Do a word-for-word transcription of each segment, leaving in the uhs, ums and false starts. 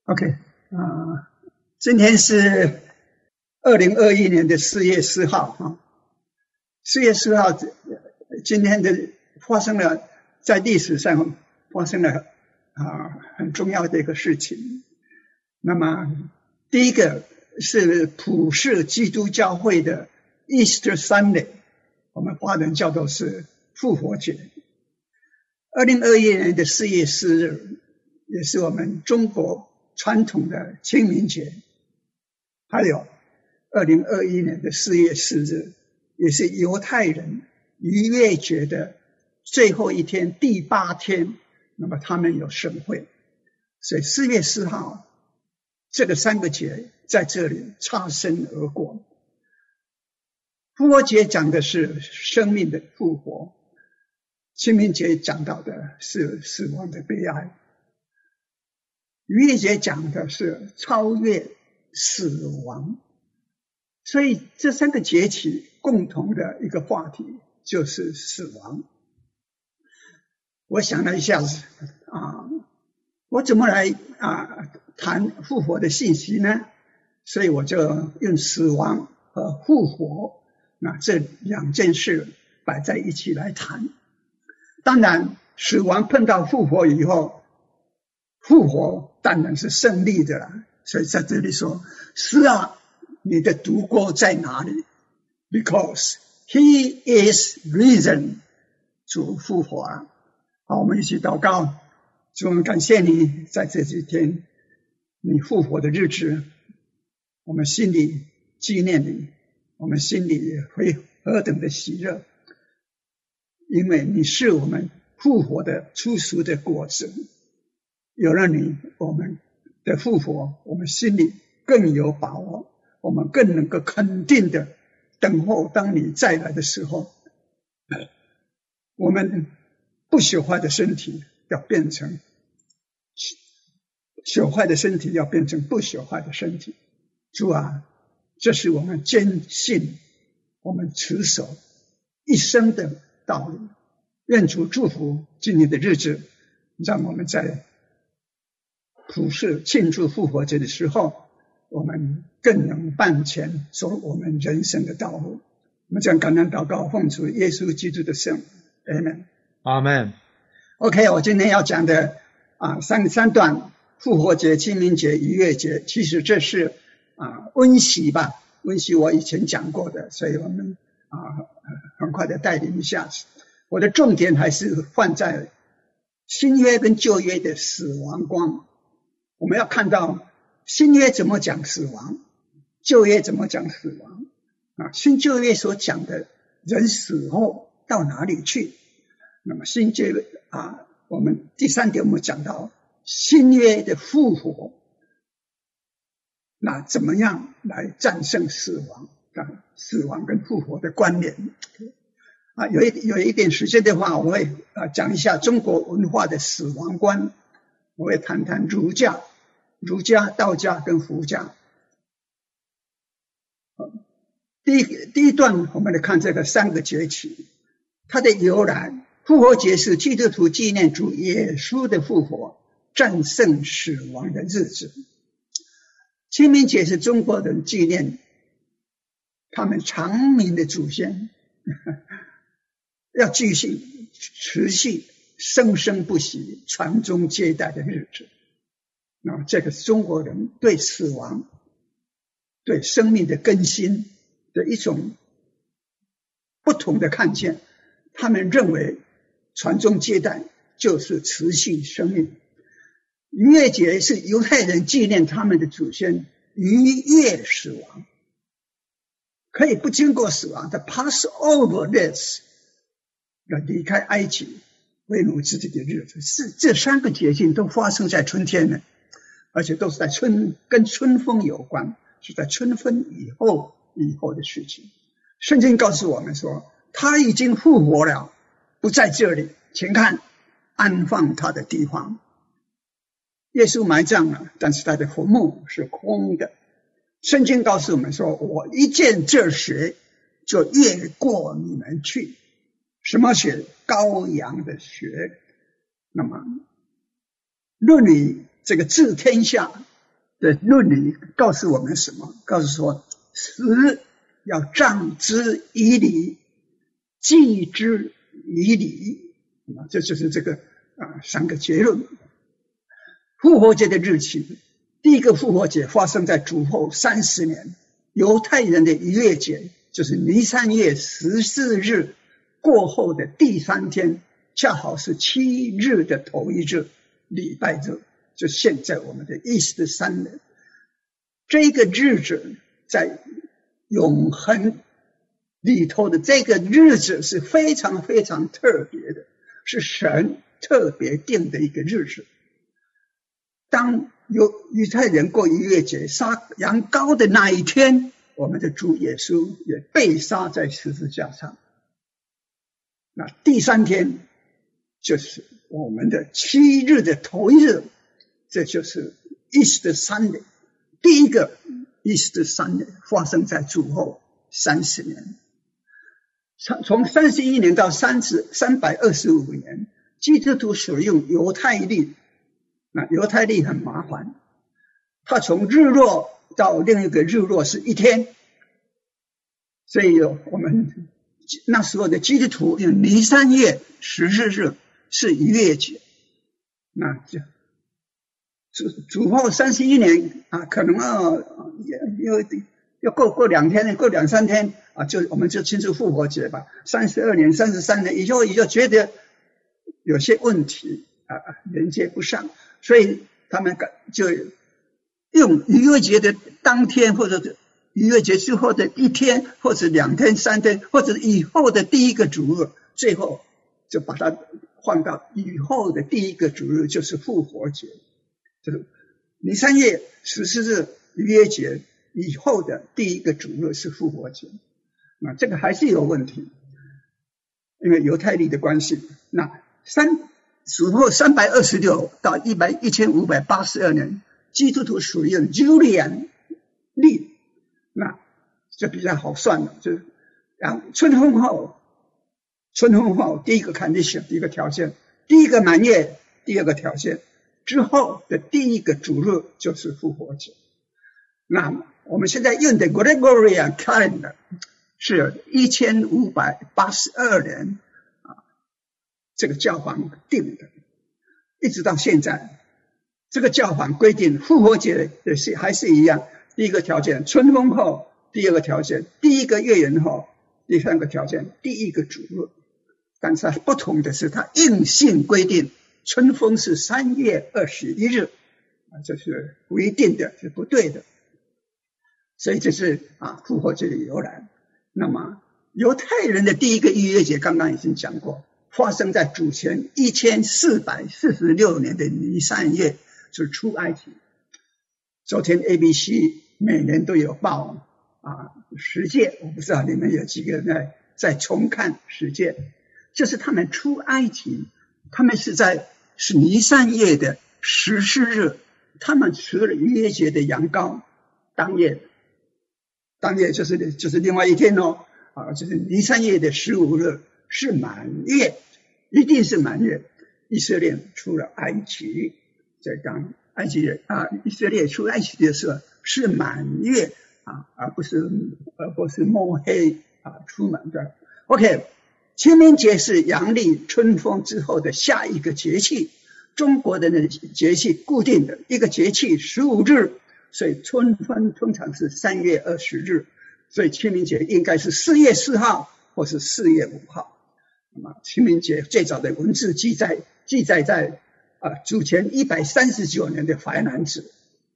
OK， 啊、呃，今天是二零二一年的四月四号啊。四月四号，今天的发生了在历史上发生了啊、呃、很重要的一个事情。那么第一个是普世基督教会的 Easter Sunday， 我们华人叫做是复活节。二零二一年的四月四日，也是我们中国传统的清明节。还有二零二一年的四月四日，也是犹太人逾越节的最后一天，第八天，那么他们有盛会。所以四月四号这个三个节在这里擦身而过。复活节讲的是生命的复活，清明节讲到的是死亡的悲哀，逾越节讲的是超越死亡。所以这三个节气共同的一个话题就是死亡。我想了一下子啊，我怎么来啊谈复活的信息呢？所以我就用死亡和复活那这两件事摆在一起来谈。当然死亡碰到复活以后，复活当然是胜利的了。所以在这里说，死啊，你的独国在哪里？ Because he is risen， 主复活了。好，我们一起祷告。主，我们感谢你在这几天你复活的日子，我们心里纪念你，我们心里会何等的喜乐，因为你是我们复活的初熟的果子。有了你，我们的复活，我们心里更有把握，我们更能够肯定的等候当你再来的时候，我们不朽坏的身体要变成朽坏的身体要变成不朽坏的身体。主啊，这是我们坚信我们持守一生的道理。愿主祝福今年的日子，让我们在普世庆祝复活节的时候，我们更能办前走我们人生的道路。我们将感恩祷告，奉主耶稣基督的圣 Amen。 Amen。 OK， 我今天要讲的啊三三段复活节、清明节、逾越节，其实这是啊温习吧，温习我以前讲过的，所以我们啊很快的带领一下子。我的重点还是放在新约跟旧约的死亡观。我们要看到新约怎么讲死亡，旧约怎么讲死亡啊？新旧约所讲的人死后到哪里去？那么新旧约啊，我们第三点我们讲到新约的复活，那怎么样来战胜死亡啊？死亡跟复活的关联啊，有一有一点时间的话，我会啊讲一下中国文化的死亡观。我会谈谈儒家、儒家、道家跟佛家。第一第一段，我们来看这个三个节气，它的由来。复活节是基督徒纪念主耶稣的复活，战胜死亡的日子。清明节是中国人纪念他们长明的祖先，要继续持续生生不息、传宗接代的日子。那这个是中国人对死亡、对生命的更新的一种不同的看见。他们认为传宗接代就是持续生命。逾越节是犹太人纪念他们的祖先逾越死亡，可以不经过死亡的 pass over this， 要离开埃及为奴之地的日子。是这三个节庆都发生在春天呢，而且都是在春，跟春分有关，是在春分以后以后的事情。圣经告诉我们说，他已经复活了，不在这里，请看安放他的地方。耶稣埋葬了，但是他的坟墓是空的。圣经告诉我们说，我一见这血就越过你们去。什么血？羔羊的血。那么论语这个治天下的论理告诉我们什么？告诉说，时要仗之以理，继之以理，啊，这就是这个啊三个结论。复活节的日期，第一个复活节发生在主后三十年，犹太人的逾越节就是尼散月十四日过后的第三天，恰好是七日的头一日，礼拜日，就现在我们的伊斯特三年。这个日子在永恒里头的这个日子是非常非常特别的，是神特别定的一个日子。当犹犹太人过逾越节杀羊羔的那一天，我们的主耶稣也被杀在十字架上。那第三天就是我们的七日的头一日，这就是伊斯特三年。第一个伊斯特三年发生在主后三十年，从三十一年到三十三百二十五年，基督徒使用犹太历。那犹太历很麻烦，它从日落到另一个日落是一天，所以我们那时候的基督徒用尼散月十四日是逾越节。那就主主后三十一年啊，可能啊要要过过两天，过两三天啊，就我们就庆祝复活节吧。三十二年、三十三年以后，也就觉得有些问题啊连接不上。所以他们就用逾越节的当天，或者逾越节之后的一天，或者两天、三天，或者以后的第一个主日，最后就把它放到以后的第一个主日，就是复活节，就是尼散月十四日逾越节以后的第一个主日是复活节。那这个还是有问题，因为犹太历的关系。那三主后三百二十六到一百一千五百八十二年，基督徒属于 Julian 历，那就比较好算了。就是春分后，春分后第一个 condition， 第一个条件，第一个满月，第二个条件之后的第一个主日就是复活节。那我们现在用的 Gregorian calendar 是一千五百八十二年。这个教皇定的，一直到现在，这个教皇规定复活节的是还是一样。第一个条件春分后，第二个条件第一个月圆后，第三个条件第一个主日。但是不同的是，它硬性规定春分是三月二十一日，啊，这是规定的，是不对的。所以这是啊复活节的由来。那么犹太人的第一个逾越节刚刚已经讲过。发生在主前一千四百四十六年的尼散月，就是出埃及。昨天 A B C 每年都有报啊十诫，我不知道你们有几个在在重看十诫，就是他们出埃及，他们是在是尼散月的十四日，他们除了逾越节的羊羔当夜，当夜就是就是另外一天哦，啊，就是尼散月的十五日是满月。一定是满月，以色列出了埃及，在当埃及人啊，以色列出埃及的时候是满月啊，而不是而不是摸黑啊出门的。OK， 清明节是阳历春分之后的下一个节气，中国的那节气固定的一个节气十五日，所以春分通常是三月二十日，所以清明节应该是四月四号或是四月五号。清明节最早的文字记载记载在啊主前一百三十九年的淮南子。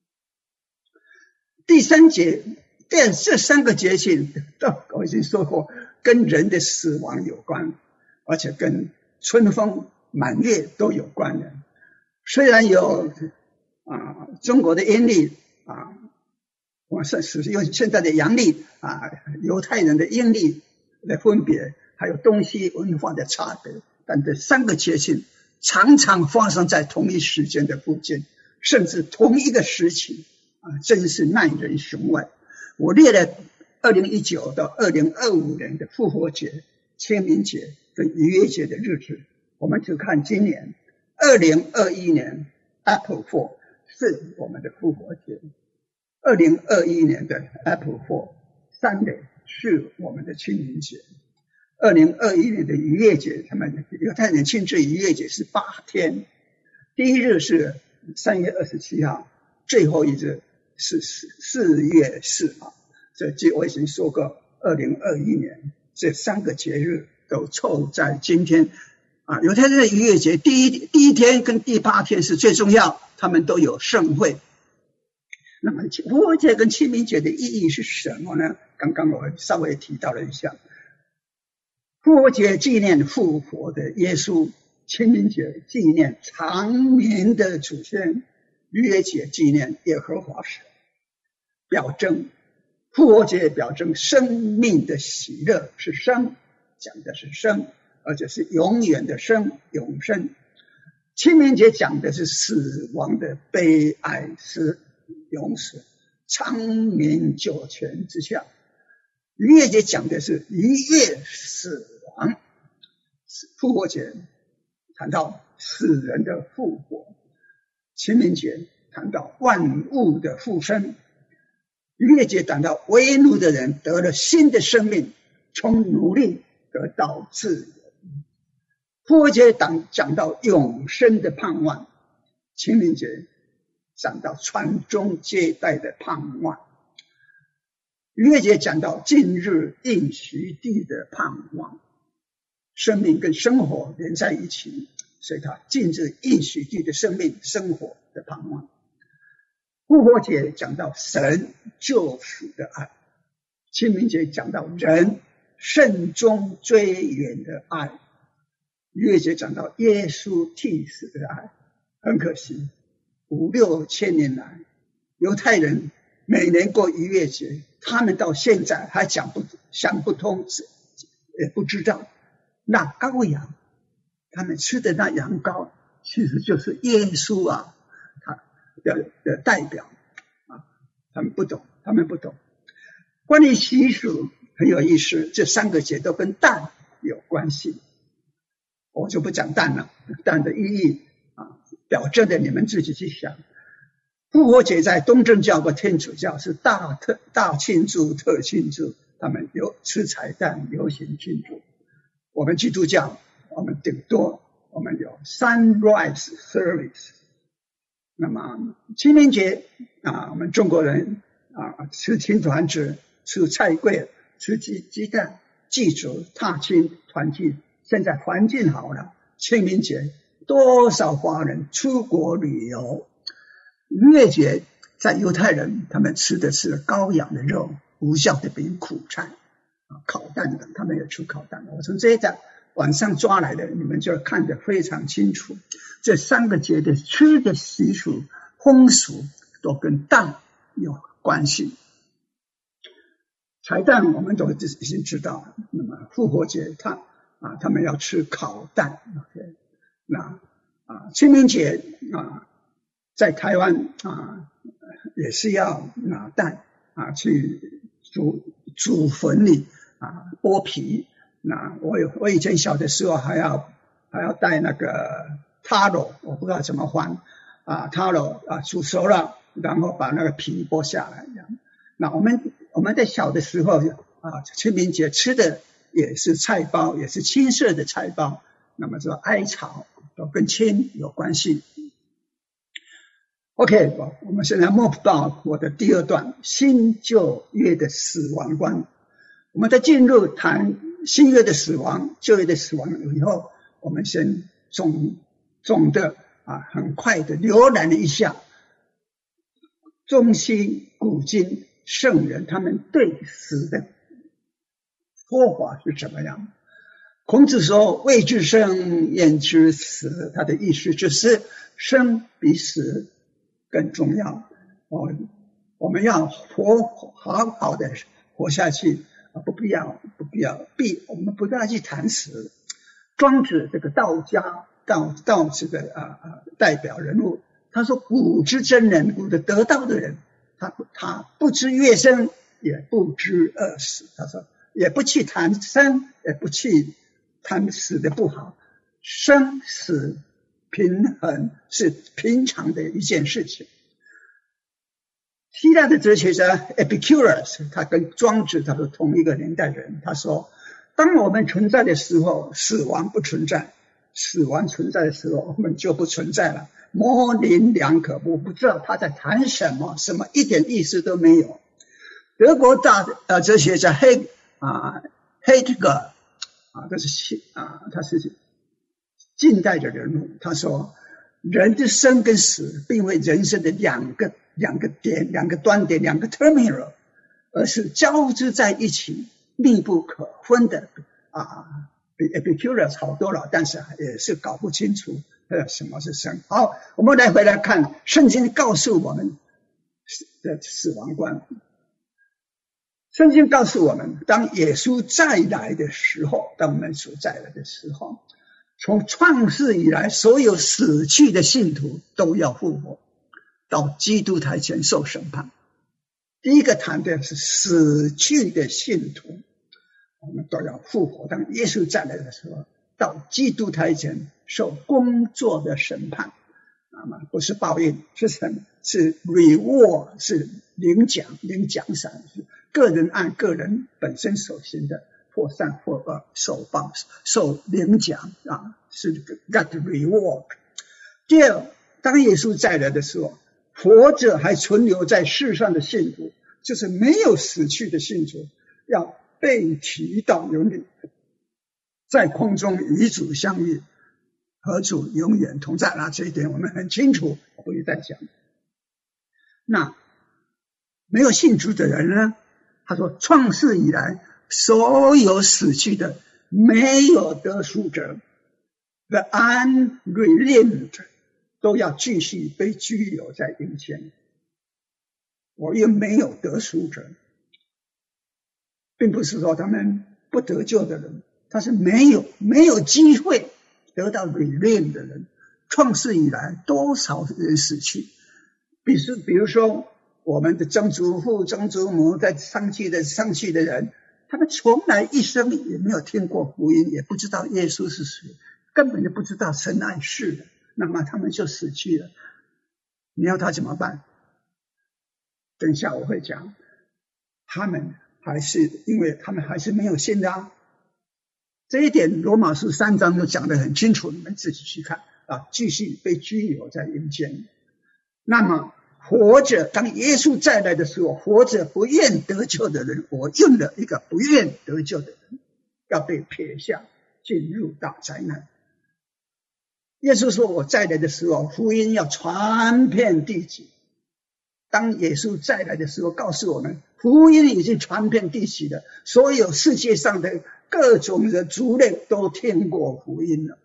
第三节，这这三个节气都我已经说过，跟人的死亡有关，而且跟春分满月都有关联。虽然有啊中国的阴历啊，我是使用现在的阳历啊，犹太人的阴历的分别。还有东西文化的差别，但这三个节气常常发生在同一时间的附近，甚至同一个时期啊，真是耐人寻味。我列了二零一九到二零二五年的复活节、清明节跟逾越节的日子，我们就看今年二零二一年 Apple Four 是我们的复活节。二零二一年的 April Fool Sunday 是我们的清明节。二零二一年的逾越节，他们犹太人庆祝逾越节是八天，第一日是三月二十七号，最后一日是四月四号。这就我已经说过，二零二一年这三个节日都凑在今天啊。犹太人的逾越节第一第一天跟第八天是最重要，他们都有盛会。那么复活节跟清明节的意义是什么呢？刚刚我稍微提到了一下。复活节纪念复活的耶稣，清明节纪念长眠的祖先，逾越节纪念耶和华神。表征复活节表征生命的喜乐，是生，讲的是生，而且是永远的生，永生。清明节讲的是死亡的悲哀，是永死，长眠九泉之下。逾越节讲的是逾越死亡，复活节谈到死人的复活，清明节谈到万物的复生，逾越节谈到为奴的人得了新的生命，从奴隶得到自由。复活节讲到永生的盼望，清明节讲到传宗接代的盼望。逾越节讲到近日应许地的盼望，生命跟生活连在一起，所以它近日应许地的生命生活的盼望。复活节讲到神救赎的爱，清明节讲到人慎终追远的爱，逾越节讲到耶稣替死的爱。很可惜，五六千年来，犹太人每年过逾越节，他们到现在还讲不想不通，也不知道那羔羊，他们吃的那羊羔其实就是耶稣啊，他的的代表啊，他们不懂，他们不懂。关于习俗很有意思，这三个节都跟蛋有关系，我就不讲蛋了，蛋的意义啊，表征的你们自己去想。复活节在东正教和天主教是大特大庆祝特庆祝，他们有吃彩蛋游行庆祝。我们基督教我们顶多我们有 sunrise service。 那么清明节啊，我们中国人啊吃青团子，吃菜桂，吃鸡鸡蛋，祭祖踏青团聚。现在环境好了，清明节多少华人出国旅游。逾越节在犹太人他们吃的是羔羊的肉，无酵的饼，苦菜，烤蛋的，他们也吃烤蛋的。我从这一张晚上抓来的，你们就看得非常清楚。这三个节的吃的习俗风俗都跟蛋有关系。彩蛋我们都已经知道了，那么复活节他啊，他们要吃烤蛋。OK， 那啊，清明节啊，在台湾啊，也是要拿蛋啊去煮煮粉里啊剥皮。那我有我以前小的时候还要还要带那个塔罗，我不知道怎么翻啊，塔罗啊煮熟了，然后把那个皮剥下来这样。那我们我们在小的时候啊，清明节吃的也是菜包，也是青色的菜包。那么说艾草都跟青有关系。OK， 我们现在 move 到我的第二段，新旧约的死亡观。我们在进入谈新约的死亡、旧约的死亡以后，我们先总总的啊，很快的浏览了一下中西古今圣人他们对死的说法是怎么样。孔子说未知生焉知死，他的意思就是生比死更重要。哦，我们要活好好的活下去，不必要不必要必我们不要去谈死。庄子这个道家道道子的啊啊代表人物，他说古之真人，古的得道的人，他他不知乐生，也不知饿死。他说也不去谈生，也不去谈死的不好，生死平衡是平常的一件事情。 希腊的哲学家 Epicurus， 他跟庄子他是同一个年代人，他说当我们存在的时候，死亡不存在，死亡存在的时候，我们就不存在了，模棱两可，我不知道他在谈什么，什么一点意思都没有。德国大呃哲学家黑啊黑特格啊，这是啊他是近代的人物，他说人的生跟死并非人生的两个两个点、两个端点、两个 terminal， 而是交织在一起、密不可分的啊。比 Epicurus 好多了，但是也是搞不清楚呃什么是生。好，我们来回来看圣经告诉我们的死亡观。圣经告诉我们，当耶稣再来的时候，当我们所再来的时候，从创世以来，所有死去的信徒都要复活，到基督台前受审判。第一个谈的是死去的信徒，我们都要复活。当耶稣再来的时候，到基督台前受工作的审判，那么不是报应，是什么？是 reward， 是领奖、领奖赏，是个人按个人本身所行的或善或恶受报受领奖啊，是 God reward。第二，当耶稣再来的时候，活着还存留在世上的信徒，就是没有死去的信徒，要被提到永远，在空中与主相遇，和主永远同在。那这一点我们很清楚，我不会再讲。那没有信主的人呢？他说创世以来所有死去的没有得赎者 The unredeemed 都要继续被拘留在阴间。我又没有得赎者，并不是说他们不得救的人，他是没有没有机会得到 redeemed 的人。创世以来多少人死去，比如比如说我们的曾祖父、曾祖母在上去的上去的人，他们从来一生也没有听过福音，也不知道耶稣是谁，根本就不知道神爱世人，那么他们就死去了。你要他怎么办？等一下我会讲，他们还是因为他们还是没有信的啊。这一点罗马书三章就讲得很清楚，你们自己去看啊，继续被拘留在阴间。那么活着，当耶稣再来的时候，活着不愿得救的人，我用了一个不愿得救的人，要被撇下，进入大灾难。耶稣说我再来的时候，福音要传遍地极。当耶稣再来的时候，告诉我们福音已经传遍地极了，所有世界上的各种的族类都听过福音了。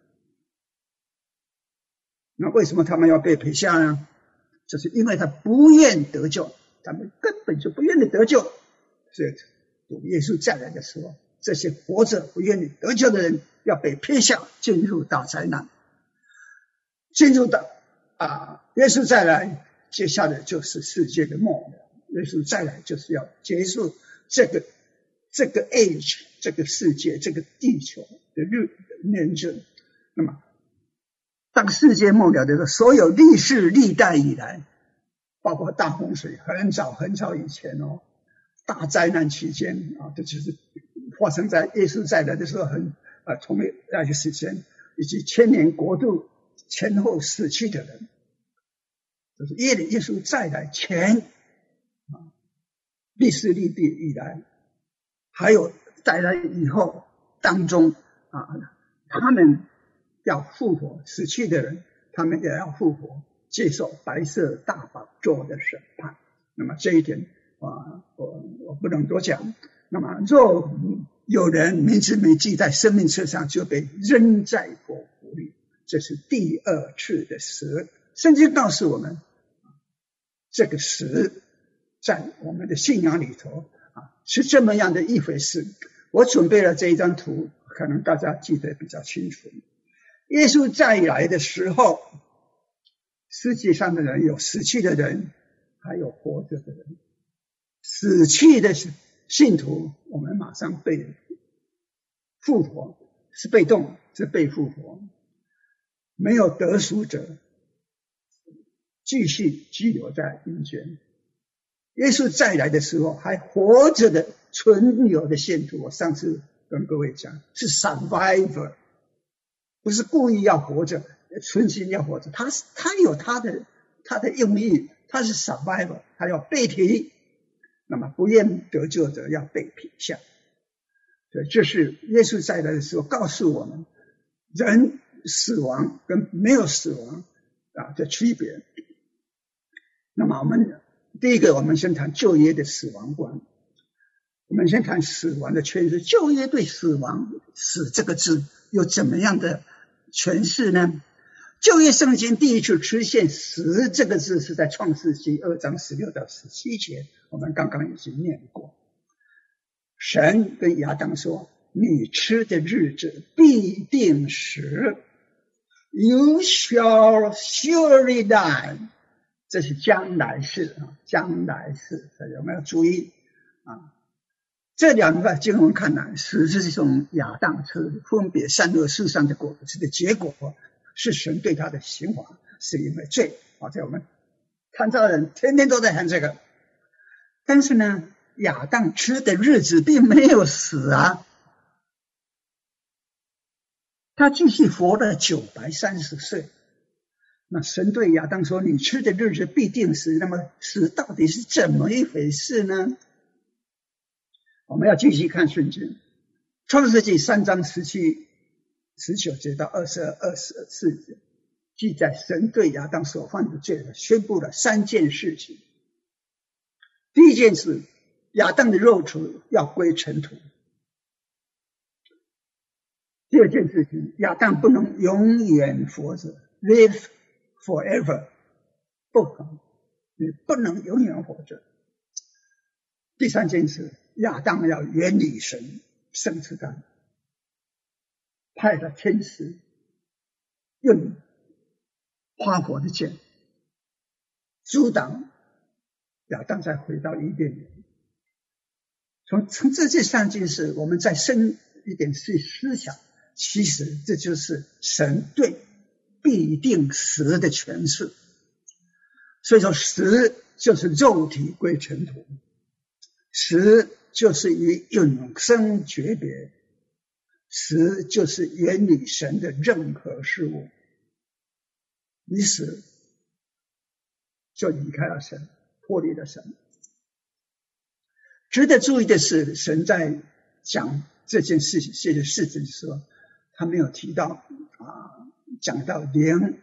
那为什么他们要被撇下呢？就是因为他不愿得救，他们根本就不愿意得救。所以主耶稣再来的时候，这些活着不愿意得救的人要被撇下，进入大灾难。进入到啊，耶稣再来，接下来就是世界的末了。耶稣再来就是要结束这个这个 age 这个世界这个地球的日年日。那么当世界末了的时候，所有历世历代以来，包括大洪水，很早很早以前哦，大灾难期间啊，这就是发生在耶稣再来的时候很啊同那个时间，以及千年国度前后死去的人，就是耶耶稣再来前啊，历世历代以来，还有再来以后当中啊，他们要复活，死去的人他们也要复活，接受白色大宝座的审判。那么这一点啊，我我不能多讲。那么若有人名字没记在生命册上，就被扔在火湖里，这是第二次的死。圣经告诉我们，这个死在我们的信仰里头啊，是这么样的一回事。我准备了这一张图，可能大家记得比较清楚。耶稣再来的时候，世界上的人有死去的人，还有活着的人。死去的信徒，我们马上被复活，是被动，是被复活。没有得赎者，继续拘留在阴间。 耶稣再来的时候，还活着的存有的信徒，我上次跟各位讲，是 survivor， 不是故意要活着，存心要活着，他他有他的他的用意，他是 survivor， 他要被提，那么不愿得救者要被撇下。所以这是耶稣再来的时候告诉我们，人死亡跟没有死亡啊的区别。那么我们第一个，我们先谈旧约的死亡观。我们先谈死亡的诠释。旧约对死亡死这个字有怎么样的诠释呢？旧约圣经第一次出现死这个字是在创世纪二章十六到十七节，我们刚刚已经念过。神跟亚当说，你吃的日子必定死， You shall surely die， 这是将来式，将来式，有没有注意啊？这两个经文看来，死是从亚当吃分别善恶树上的果子的结果，是神对他的刑罚，是因为罪。好，在我们看到人天天都在谈这个，但是呢，亚当吃的日子并没有死啊，他继续活了九百三十岁。那神对亚当说，你吃的日子必定死，那么死到底是怎么一回事呢？我们要继续看圣经，创世纪三章十七、十九节到二十二、二十四节，记载神对亚当所犯的罪宣布了三件事情。第一件事，亚当的肉体要归尘土。第二件事情，亚当不能永远活着 live forever， 不可能，你不能永远活着。第三件事，亚当要远离神，甚至他派了天使用花火的箭阻挡亚当再回到伊甸园。从从这这三件事，我们再深一点去思想，其实这就是神对必定死的诠释。所以说，死就是肉体归尘土，死就是与永生诀别，死就是远离神的任何事物。你死就离开了神，脱离了神。值得注意的是，神在讲这件事情这件事情的时候，他没有提到啊，讲到灵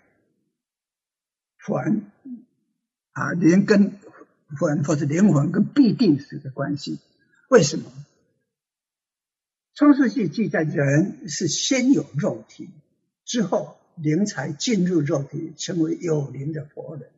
魂啊，灵跟魂或者灵魂跟必定死的关系。为什么？创世纪记载人是先有肉体，之后灵才进入肉体，成为有灵的活人。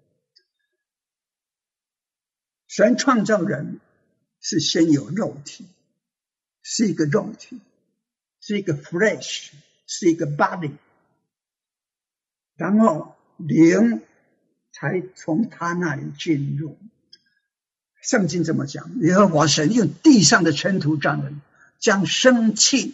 神创造人是先有肉体，是一个肉体，是一个 flesh， 是一个 body， 然后灵才从他那里进入。圣经怎么讲？耶和华神用地上的尘土造人，将生气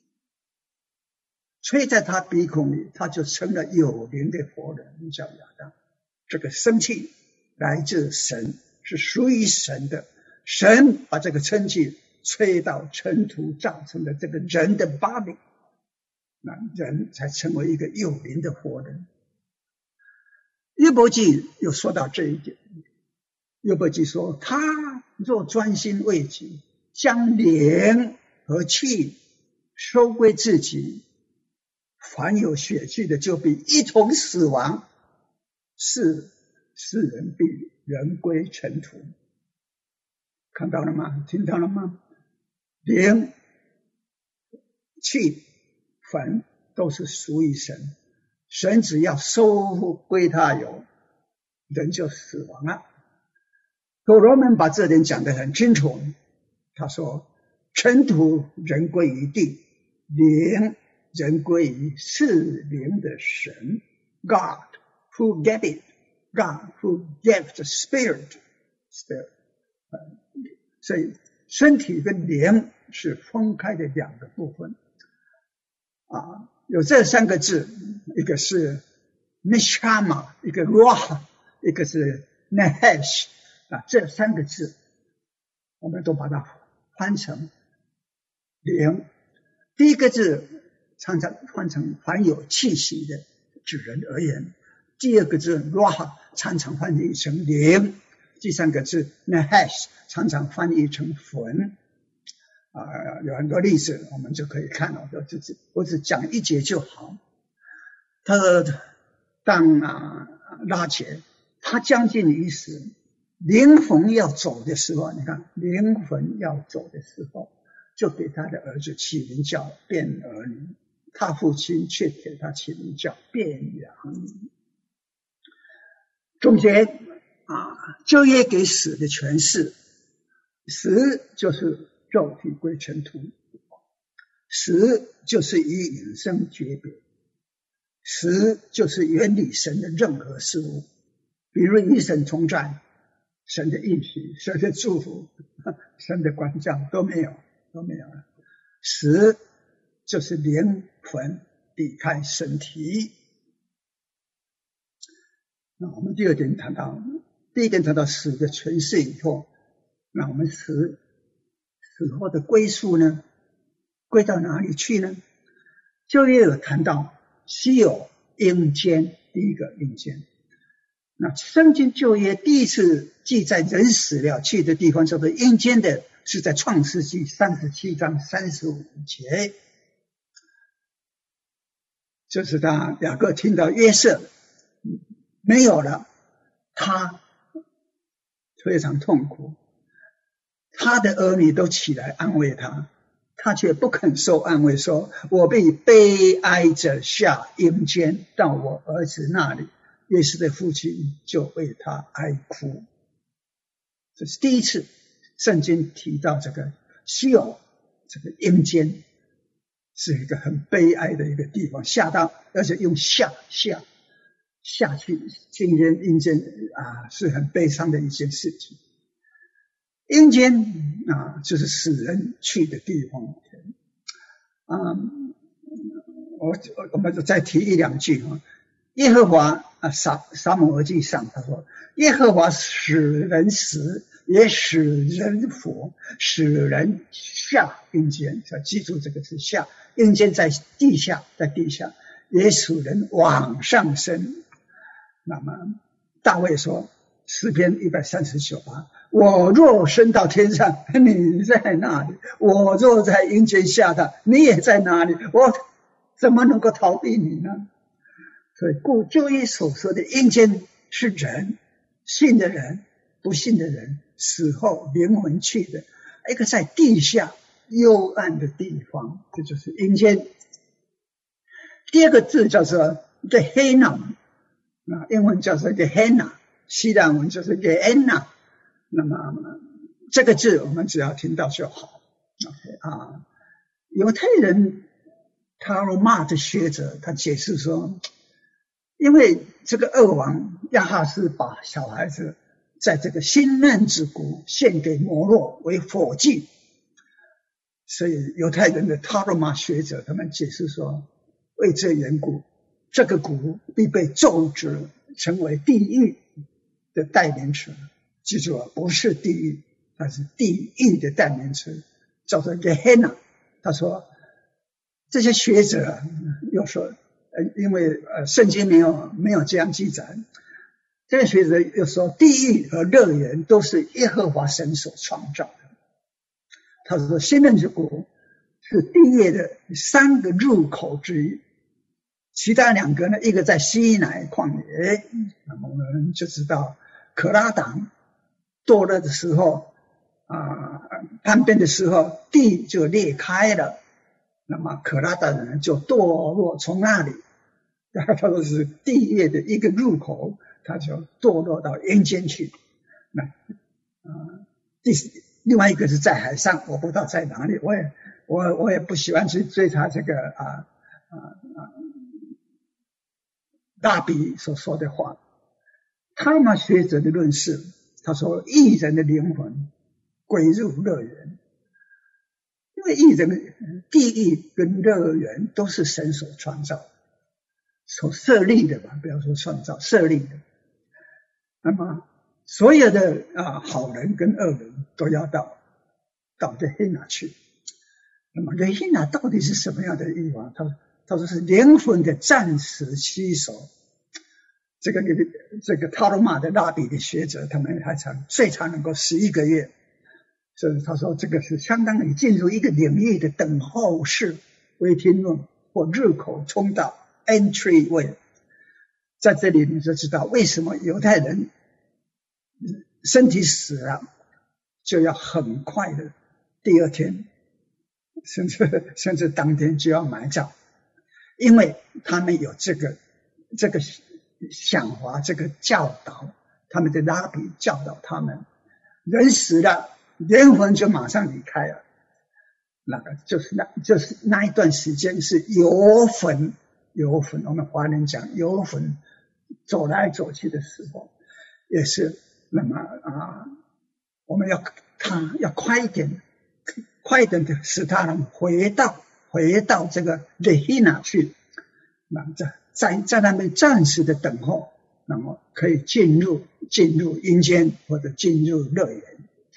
吹在他鼻孔里，他就成了有灵的活人，叫亚当。这个生气来自神，是属于神的。神把这个生气吹到尘土造成的这个人的 body， 那人才成为一个有灵的活人。约伯记有说到这一点。约伯记说，他若专心为己，将灵和气收归自己，凡有血气的就必一同死亡，是世人必人归尘土。看到了吗？听到了吗？灵气凡都是属于神，神只要收归他有，人就死亡了。所罗门把这点讲得很清楚，他说，尘土人归于地，灵人归于是灵的神 God who gave it, God who gave the spirit, spirit。 所以身体跟灵是分开的两个部分啊，有这三个字，一个是 neshama， 一个 ruach， 一个是 nehesh。 啊，这三个字我们都把它翻成灵。第一个字常常翻成凡有气息的指人而言，第二个字 Ruach 常常翻译成灵，第三个字 Nefesh 常常翻译成魂。啊，有很多例子我们就可以看到，就只我只讲一节就好。他说当啊拉结他将近于死，灵魂要走的时候，你看灵魂要走的时候，就给他的儿子起名叫便儿尼，他父亲却给他起名叫便雅悯。总结啊，旧约给死的诠释，死就是肉体归尘土，死就是与永生诀别，死就是远离神的任何事物，比如与神同在，神的应许，神的祝福，神的管教都没有，都没有了。死就是灵魂离开身体。那我们第二点谈到，第一点谈到死的诠释以后，那我们死死后的归宿呢？归到哪里去呢？旧约有谈到稀有阴间，第一个阴间。那圣经旧约第一次记载人死了去的地方叫做阴间的，是在创世纪三十七章三十五节。就是当雅各听到约瑟没有了，他非常痛苦，他的儿女都起来安慰他，他却不肯受安慰，说我被悲哀着下阴间，到我儿子那里。约瑟的父亲就为他哀哭。这是第一次圣经提到这个西欧，这个阴间是一个很悲哀的一个地方，下到而且用下下下去进阴阴间啊，是很悲伤的一件事情。阴间啊，就是死人去的地方。啊，我我们再提一两句啊。耶和华啊，撒撒母耳记上他说，耶和华使人死，也使人活，使人下阴间。要记住这个字下，阴间在地下，在地下，也使人往上升。那么大卫说，诗篇一百三十九啊，我若升到天上，你在哪里？我若在阴间下榻，你也在哪里？我怎么能够逃避你呢？所以故旧约所说的阴间是人，信的人不信的人死后灵魂去的一个在地下幽暗的地方，这就是阴间。第二个字叫做 Gehenna， 英文叫做 Gehenna， 希腊文就是 Gehenna。 那么这个字我们只要听到就好。 okay， 啊，犹太人塔罗马的学者他解释说，因为这个恶王亚哈斯把小孩子在这个新嫩之谷献给摩洛为火祭，所以犹太人的塔罗马学者他们解释说，为这缘故，这个谷必被咒诅成为地狱的代名词。记住啊，不是地狱，它是地狱的代名词，叫做 Gehenna。 他说这些学者又说，因为呃圣经没有没有这样记载，这个学者又说地狱和乐园都是耶和华神所创造的。他说新嫩之谷是地狱的三个入口之一，其他两个呢，一个在西乃旷野，那么我们就知道可拉党堕落的时候啊，叛变的时候地就裂开了，那么可拉党人就堕落，从那里他说是地狱的一个入口，他就堕落到阴间去。那啊，第另外一个是在海上，我不知道在哪里，我也我我也不喜欢去追查这个啊啊啊大比所说的话。他们学者的论释，他说义人的灵魂归入乐园，因为义人的地狱跟乐园都是神所创造的，所设立的吧，不要说创造，设立的。那么所有的啊好人跟恶人都要到到这黑哪去。那么这黑哪到底是什么样的地方？他他说是灵魂的暂时居所。这个这个塔罗马的拉比的学者，他们还常最长能够十一个月，所以他说这个是相当于进入一个领域的等候室 waiting room 或入口通道 entryway。在这里你就知道为什么犹太人身体死了就要很快的第二天甚至甚至当天就要埋葬，因为他们有这个这个想法，这个教导，他们的拉比教导他们，人死了灵魂就马上离开了，那个就是那就是那一段时间是游魂游魂，我们华人讲游魂走来走去的时候，也是那么啊，我们要他要快一点快一点的使他能回到回到这个雷希纳去，那在在在那边暂时的等候，那么可以进入进入阴间或者进入乐园。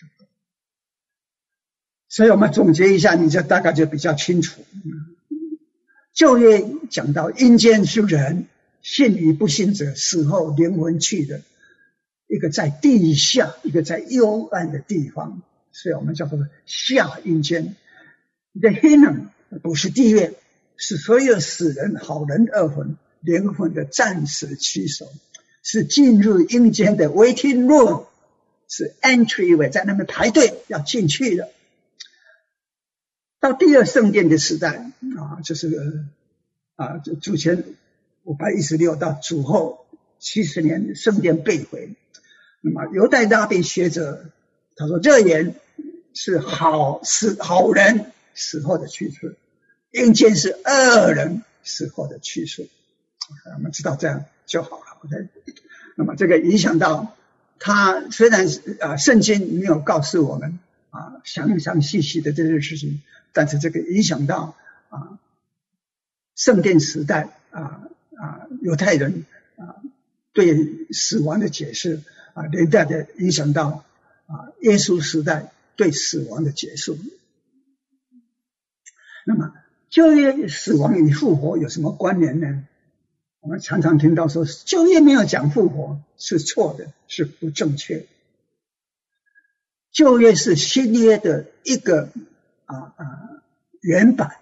所以我们总结一下，你就大概就比较清楚。旧约讲到阴间是人信与不信者死后灵魂去的一个在地下一个在幽暗的地方，所以我们叫做下阴间。Gehenna不是地狱，是所有死人好人恶魂灵魂的暂时居所，是进入阴间的 waiting room， 是 entryway， 在那边排队要进去的。到第二圣殿的时代啊，就是啊主前五百一十六到主后七十年圣殿被毁。那么犹太拉比学者他说，这人是好死好人死后的去处，阴间是恶人死后的去处。我们知道这样就好了。Okay? 那么这个影响到他，虽然啊圣经没有告诉我们啊详详细细的这些事情，但是这个影响到啊圣殿时代啊啊犹太人啊对死亡的解释啊，连带的影响到啊耶稣时代对死亡的结束。那么旧约死亡与复活有什么关联呢？我们常常听到说旧约没有讲复活，是错的，是不正确。旧约是新约的一个啊啊原版。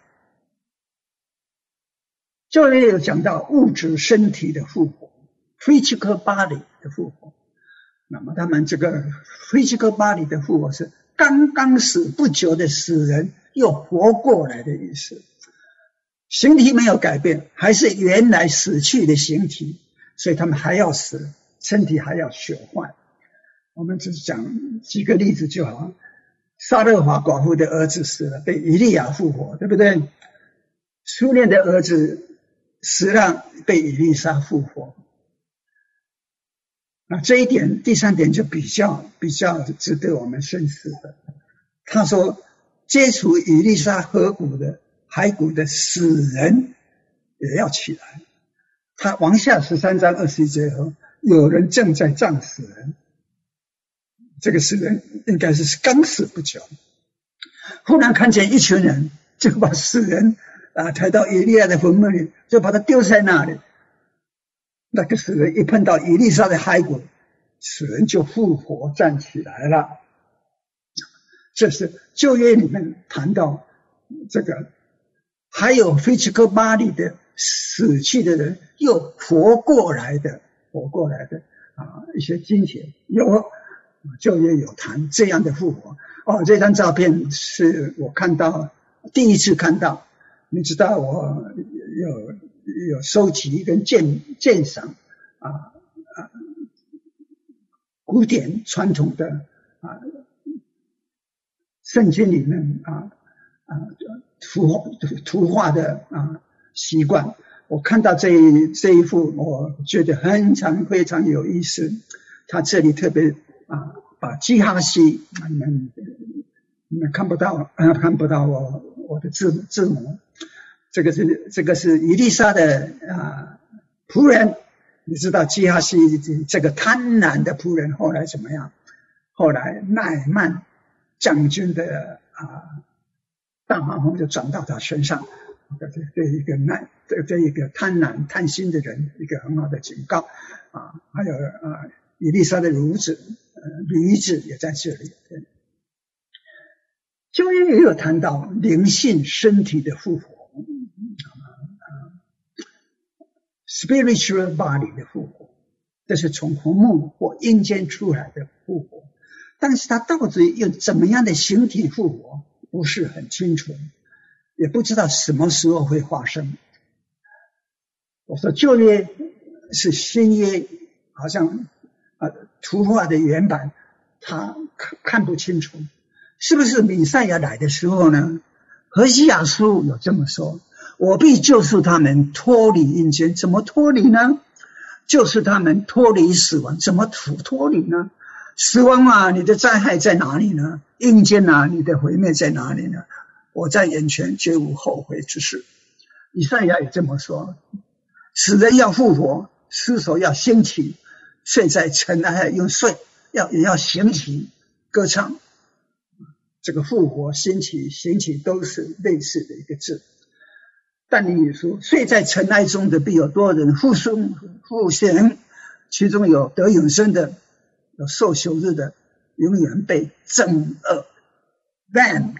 旧约有讲到物质身体的复活 physical body 的复活，那么他们这个 physical body 的复活是刚刚死不久的死人又活过来的意思，形体没有改变，还是原来死去的形体，所以他们还要死，身体还要朽坏。我们只讲几个例子就好。撒勒法寡妇的儿子死了，被以利亚复活，对不对？苏念的儿子死了，被以利沙复活。那这一点第三点就比较比较值得我们深思的。他说接触以利沙骸骨的骸骨的死人也要起来。他往下十三章二十一节说，有人正在葬死人，这个死人应该是刚死不久，忽然看见一群人就把死人啊抬到以利亚的坟墓里，就把他丢在那里。那个死人一碰到以利沙的骸骨，死人就复活站起来了。这是旧约里面谈到这个，还有 physical body 的死去的人又活过来的活过来的啊一些经节，有旧约有谈这样的复活。哦，这张照片是我看到第一次看到，你知道我有有收集跟鉴鉴赏啊啊古典传统的啊圣经里面啊啊图图画的啊习惯。我看到这一这一幅，我觉得非常非常有意思。他这里特别啊把基哈西，你们你们看不到，呃、看不到我我的字字母。这个是这个是以利沙的啊仆人你知道基哈西这个贪婪的仆人后来怎么样？后来乃曼将军的啊大麻风就转到他身上，这这一个难这这一个贪婪贪心的人一个很好的警告啊。还有啊以利沙的孺子呃驴子也在这里。旧约也有谈到灵性身体的复活。spiritual body 的复活，这是从坟墓或阴间出来的复活，但是它到底用怎么样的形体复活不是很清楚，也不知道什么时候会发生。我说旧约是新约好像啊图画的原版他看不清楚，是不是弥赛亚来的时候呢？何西阿书有这么说，我必救赎他们脱离阴间。怎么脱离呢？就是他们脱离死亡。怎么脱离呢？死亡啊，你的灾害在哪里呢？阴间啊，你的毁灭在哪里呢？我在眼前绝无后悔之事。以赛亚也这么说，死人要复活，尸首要兴起，睡在尘埃用睡要也要兴起歌唱。这个复活兴起兴起都是类似的一个字。但你也说，睡在尘埃中的必有多人复生复醒，其中有得永生的，有受羞辱的，永远被憎恶 damned。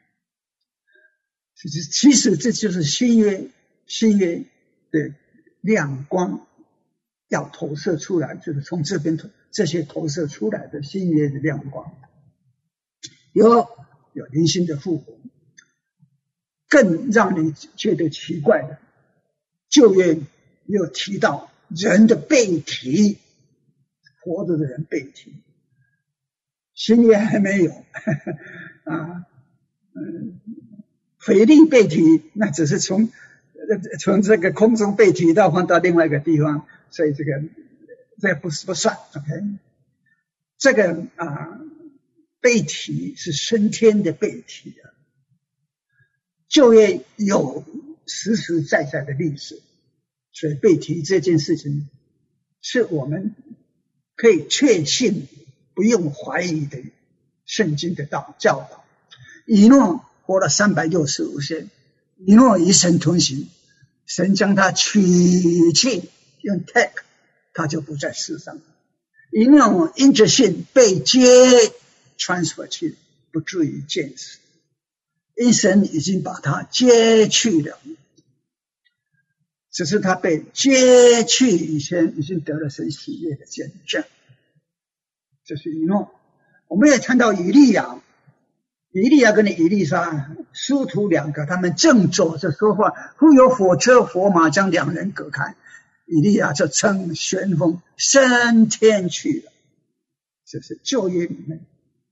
其实这就是新约新约的亮光要投射出来，就是从这边这些投射出来的新约的亮光。有有灵性的复活，更让你觉得奇怪的，旧约有提到人的背体，活着的人背体，新约还没有啊，嗯，腓力背体那只是从从这个空中被提到放到另外一个地方，所以这个这个不是不算 OK。 这个啊背体是升天的背体啊，旧约有实实在在的历史，所以背体这件事情是我们可以确信不用怀疑的圣经的道教导。以诺活了三百六十五岁，以诺与神同行，神将他取去，用 take 他就不在世上。以诺因着信被接 transfer 去，不至于见死，因神已经把他接去了，只是他被接去以前已经得了神喜悦的见证。这是以诺。我们也看到以利亚，以利亚跟以利沙殊途两个，他们正走着说话，忽有火车火马将两人隔开，以利亚就乘旋风升天去了。这是旧约里面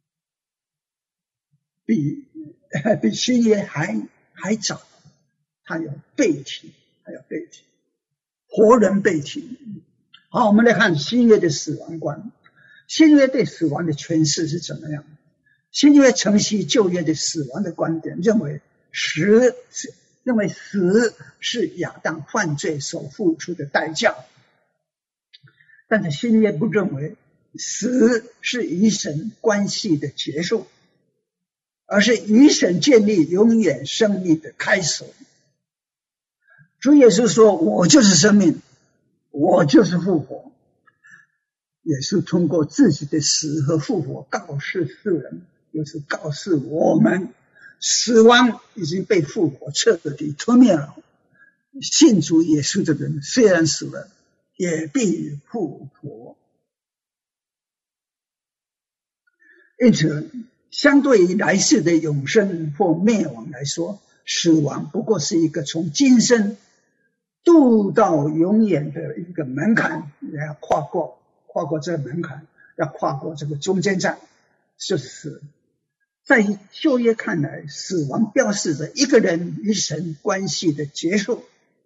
比比新约还还早，他有背体，还有背体，活人背体。好，我们来看新约的死亡观。新约对死亡的诠释是怎么样？新约承袭旧约的死亡的观点，认为死是认为死是亚当犯罪所付出的代价，但是新约不认为死是与神关系的结束，而是与神建立永远生命的开始。主耶稣说，我就是生命，我就是复活。也是通过自己的死和复活告示世人，就是告示我们，死亡已经被复活彻底吞灭了。信主耶稣的人虽然死了，也必复活。因此相对于来世的永生或灭亡来说，死亡不过是一个从今生渡到永远的一个门槛，也要跨过跨过这个门槛，要跨过这个中间站，就是死。在旧约看来，死亡标示着一个人与神关系的结束，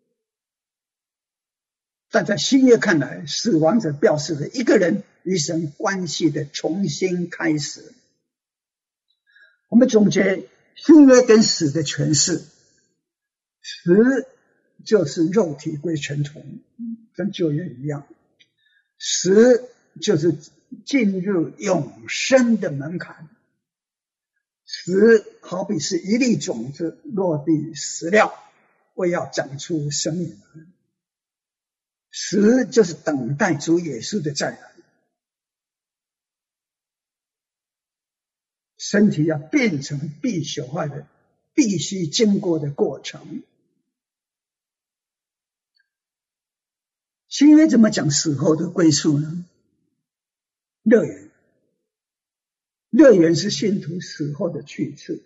但在新约看来，死亡则标示着一个人与神关系的重新开始。我们总结新约跟死的诠释，死就是肉体归尘土，跟旧约一样， 死就是进入永生的门槛。死好比是一粒种子落地死了，为要长出生命来。死就是等待主耶稣的再来，身体要变成必朽坏的，必须经过的过程。新约怎么讲死后的归宿呢？乐园，乐园是信徒死后的去处。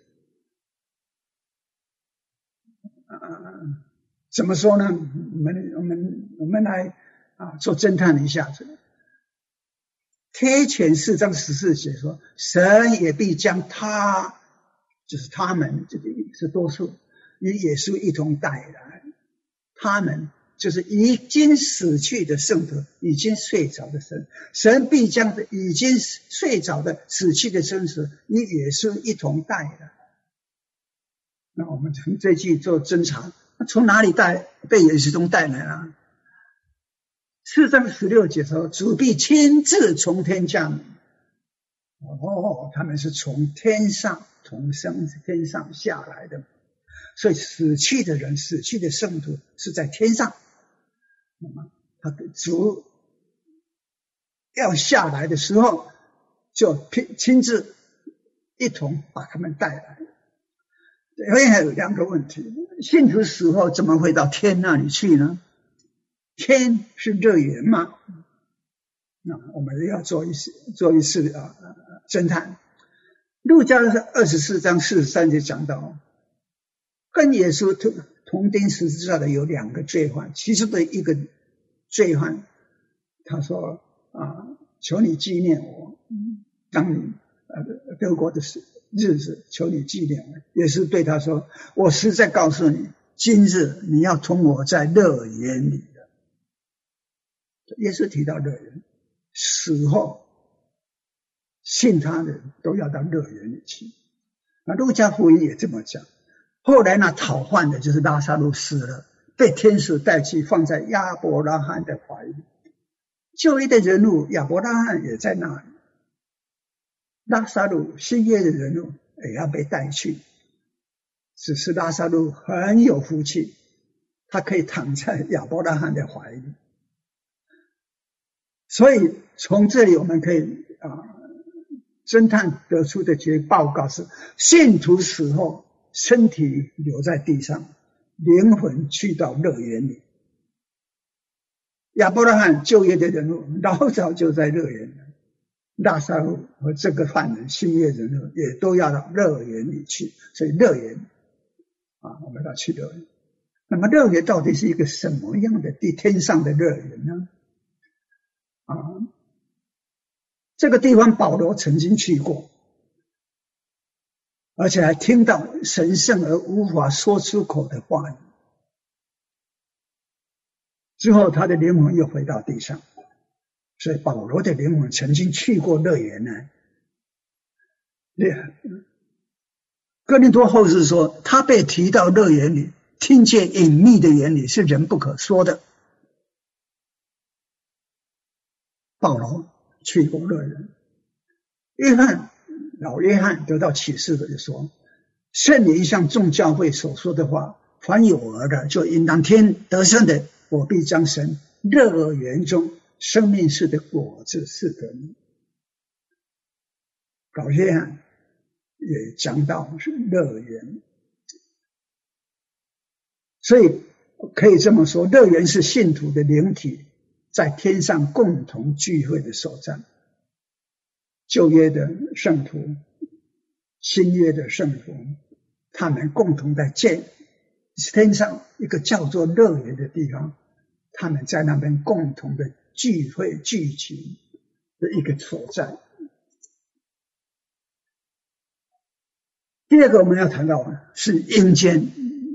啊，怎么说呢？我们我们我们来啊做侦探一下子。帖前四章十四节说，神也必将他，就是他们，这个是多数，与耶稣一同带来。他们就是已经死去的圣徒，已经睡着的神，神必将已经睡着的死去的生死与耶稣一同带来。那我们从这句做侦查，从哪里带被耶稣中带来了？四章十六节说，主必亲自从天降临。哦，他们是从天上从生天上下来的，所以死去的人，死去的圣徒是在天上。那么他的主要下来的时候，就亲自一同把他们带来。所以还有两个问题，信徒死后怎么会到天那里去呢？天是乐园吗？那我们要做一次做一次啊侦探。路加二十四章四十三节讲到，跟耶稣同同钉十字架的有两个罪犯，其中的一个罪犯他说啊，求你纪念我，当你呃得国的日子，求你纪念我。耶稣对他说，我实在告诉你，今日你要同我在乐园里了。耶稣提到乐园，死后信他的人都要到乐园里去。那路加福音也这么讲。后来那讨饭的就是拉萨路死了，被天使带去放在亚伯拉罕的怀里。旧约的人物亚伯拉罕也在那里，拉萨路新约的人物也要被带去。只是拉萨路很有福气，他可以躺在亚伯拉罕的怀里。所以从这里我们可以啊，侦探得出的结报告是，信徒死后身体留在地上，灵魂去到乐园里。亚伯拉罕旧约的人物老早就在乐园了，拉撒路和这个犯人新约人物也都要到乐园里去，所以乐园啊，我们要去乐园。那么乐园到底是一个什么样的地天上的乐园呢？啊，这个地方保罗曾经去过，而且还听到神圣而无法说出口的话语。之后他的灵魂又回到地上，所以保罗的灵魂曾经去过乐园呢。哥林多后书说，他被提到乐园里，听见隐秘的言语，是人不可说的。保罗去过乐园。约翰老约翰得到启示的就说，圣灵向众教会所说的话，凡有耳的就应当听，得胜的我必将神乐园中生命树的果子赐给你。老约翰也讲到是乐园，所以可以这么说，乐园是信徒的灵体在天上共同聚会的所在。旧约的圣徒，新约的圣徒，他们共同在建天上一个叫做乐园的地方，他们在那边共同的聚会聚集的一个所在。第二个我们要谈到是阴间，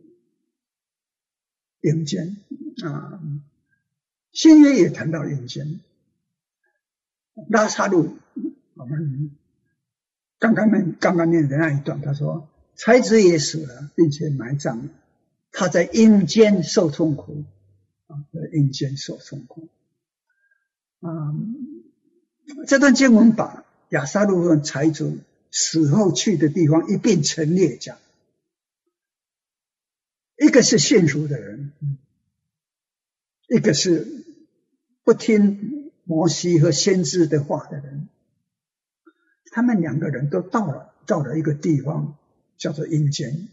阴间啊，新约也谈到阴间。拉撒路，我们刚刚念刚刚念的那一段，他说才子也死了，并且埋葬了，他在阴间受痛苦啊，在阴间受痛苦。 嗯，这段经文把亚撒路和财主死后去的地方一并陈列讲，一个是信主的人，一个是不听摩西和先知的话的人，他们两个人都到了到了一个地方叫做阴间。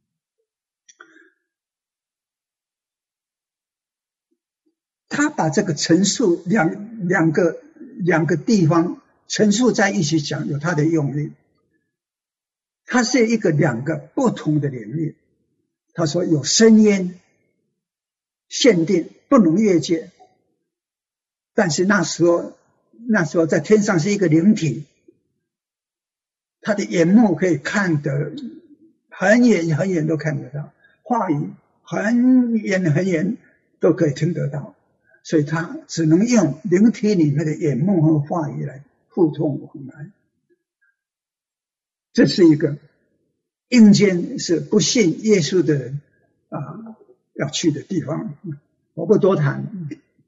他把这个陈述两两个两个地方陈述在一起讲，有他的用意。它是一个两个不同的领域。他说有深渊限定不能越界，但是那时候那时候在天上是一个灵体，他的眼目可以看得很远很远都看得到，话语很远很远都可以听得到，所以他只能用灵体里面的眼目和话语来互通往来。这是一个阴间，是不信耶稣的人啊要去的地方，我不多谈。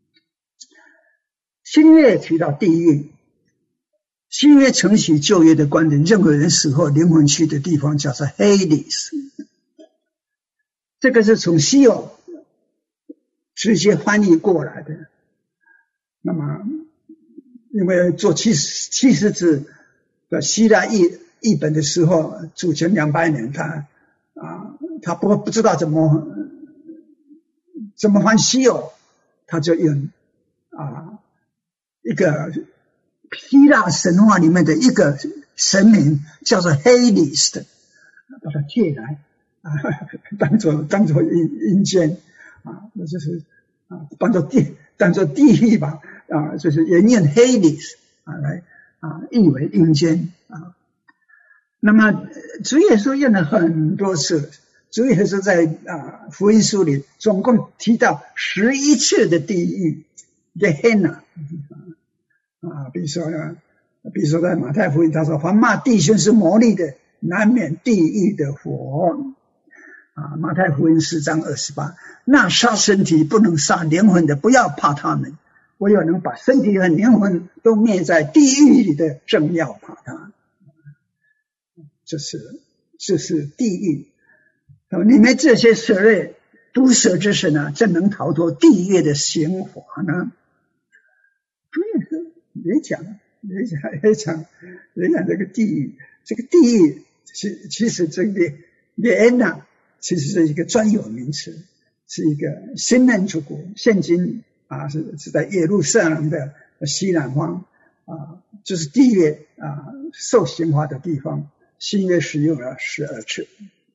新约提到地狱，新约承袭旧约的观点，任何人死后灵魂去的地方叫做 Hades， 这个是从西欧直接翻译过来的。那么因为做七十七十字的希腊译译本的时候，主前两百年，他啊他不不知道怎么怎么翻西欧，他就用啊一个希腊神话里面的一个神明叫做 Hades 的，把它借来啊当作当作阴阴间啊，那就是啊当作地当作地狱吧啊，就是沿用 Hades 啊来啊译为阴间啊。那么主耶稣用了很多次，主耶稣在啊福音书里总共提到十一次的地狱 Gehenna 啊，比如说呢，比如说在马太福音他说凡骂弟兄是魔力的，难免地狱的火啊。马太福音四章二十八，那杀身体不能杀灵魂的，不要怕他们，唯有能把身体和灵魂都灭在地狱里的，正要怕他。这是这是地狱，你们这些蛇类毒蛇之神啊，怎能逃脱地狱的刑罚呢？主耶稣也讲也讲也讲也讲这个地狱，这个地狱其其实这个耶呐，其实是一个专有名词，是一个新人之国，现今啊是是在耶路撒冷的西南方啊，就是地狱啊受刑罚的地方。新约使用了十二次，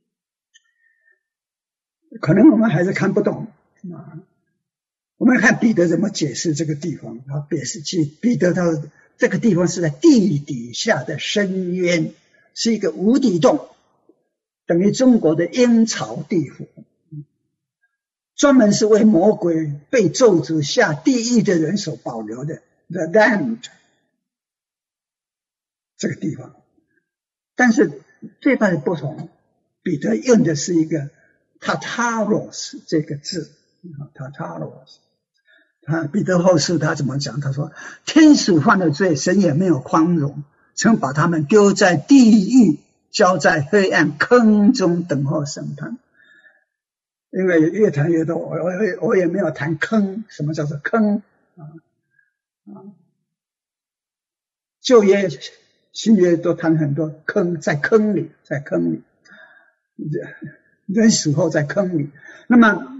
可能我们还是看不懂啊。我们看彼得怎么解释这个地方，他解释彼得他这个地方是在地底下的深渊，是一个无底洞，等于中国的阴曹地府，专门是为魔鬼被咒诅下地狱的人所保留的 The Damned 这个地方。但是最大的不同，彼得用的是一个 Tartaros 这个字 Tartaros。他彼得后书他怎么讲？他说天使犯了罪，神也没有宽容，曾把他们丢在地狱，交在黑暗坑中等候审判。因为越谈越多，我我我也没有谈坑，什么叫做坑啊啊？旧约新约都谈很多坑，在坑里，在坑里，人死后在坑里。那么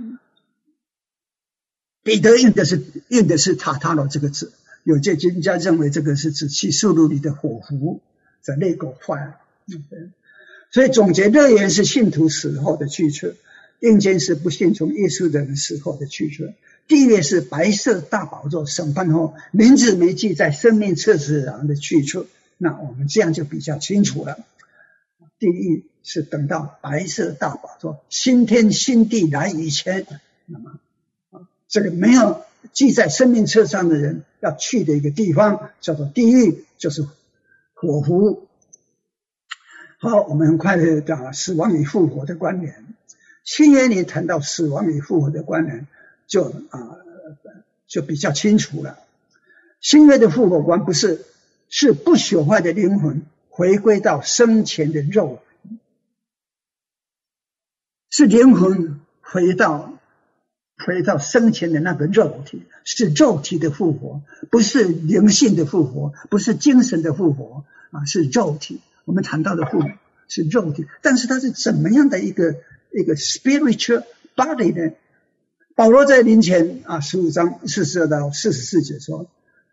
彼得用的是用的是塔塔罗这个字，有些经家认为这个是指启示录里的火湖的那个 fire。所以总结乐园是信徒死后的去处，阴间是不信从耶稣的人死后的去处，地狱是白色大宝座审判后名字没记在生命册子上的去处。那我们这样就比较清楚了，地狱是等到白色大宝座新天新地来以前，那么这个没有记在生命册上的人要去的一个地方叫做地狱，就是火湖。好，我们很快的讲死亡与复活的关联。新约里谈到死亡与复活的关联就啊就比较清楚了。 新约的复活观不是，是不朽坏的灵魂回归到生前的肉体，是灵魂回到回到生前的那个肉体，是肉体的复活，不是灵性的复活，不是精神的复活啊，是肉体。我们谈到的复活是肉体，但是它是怎么样的一个一个 spiritual body 呢？保罗在林前啊十五章四十二到四十四节说，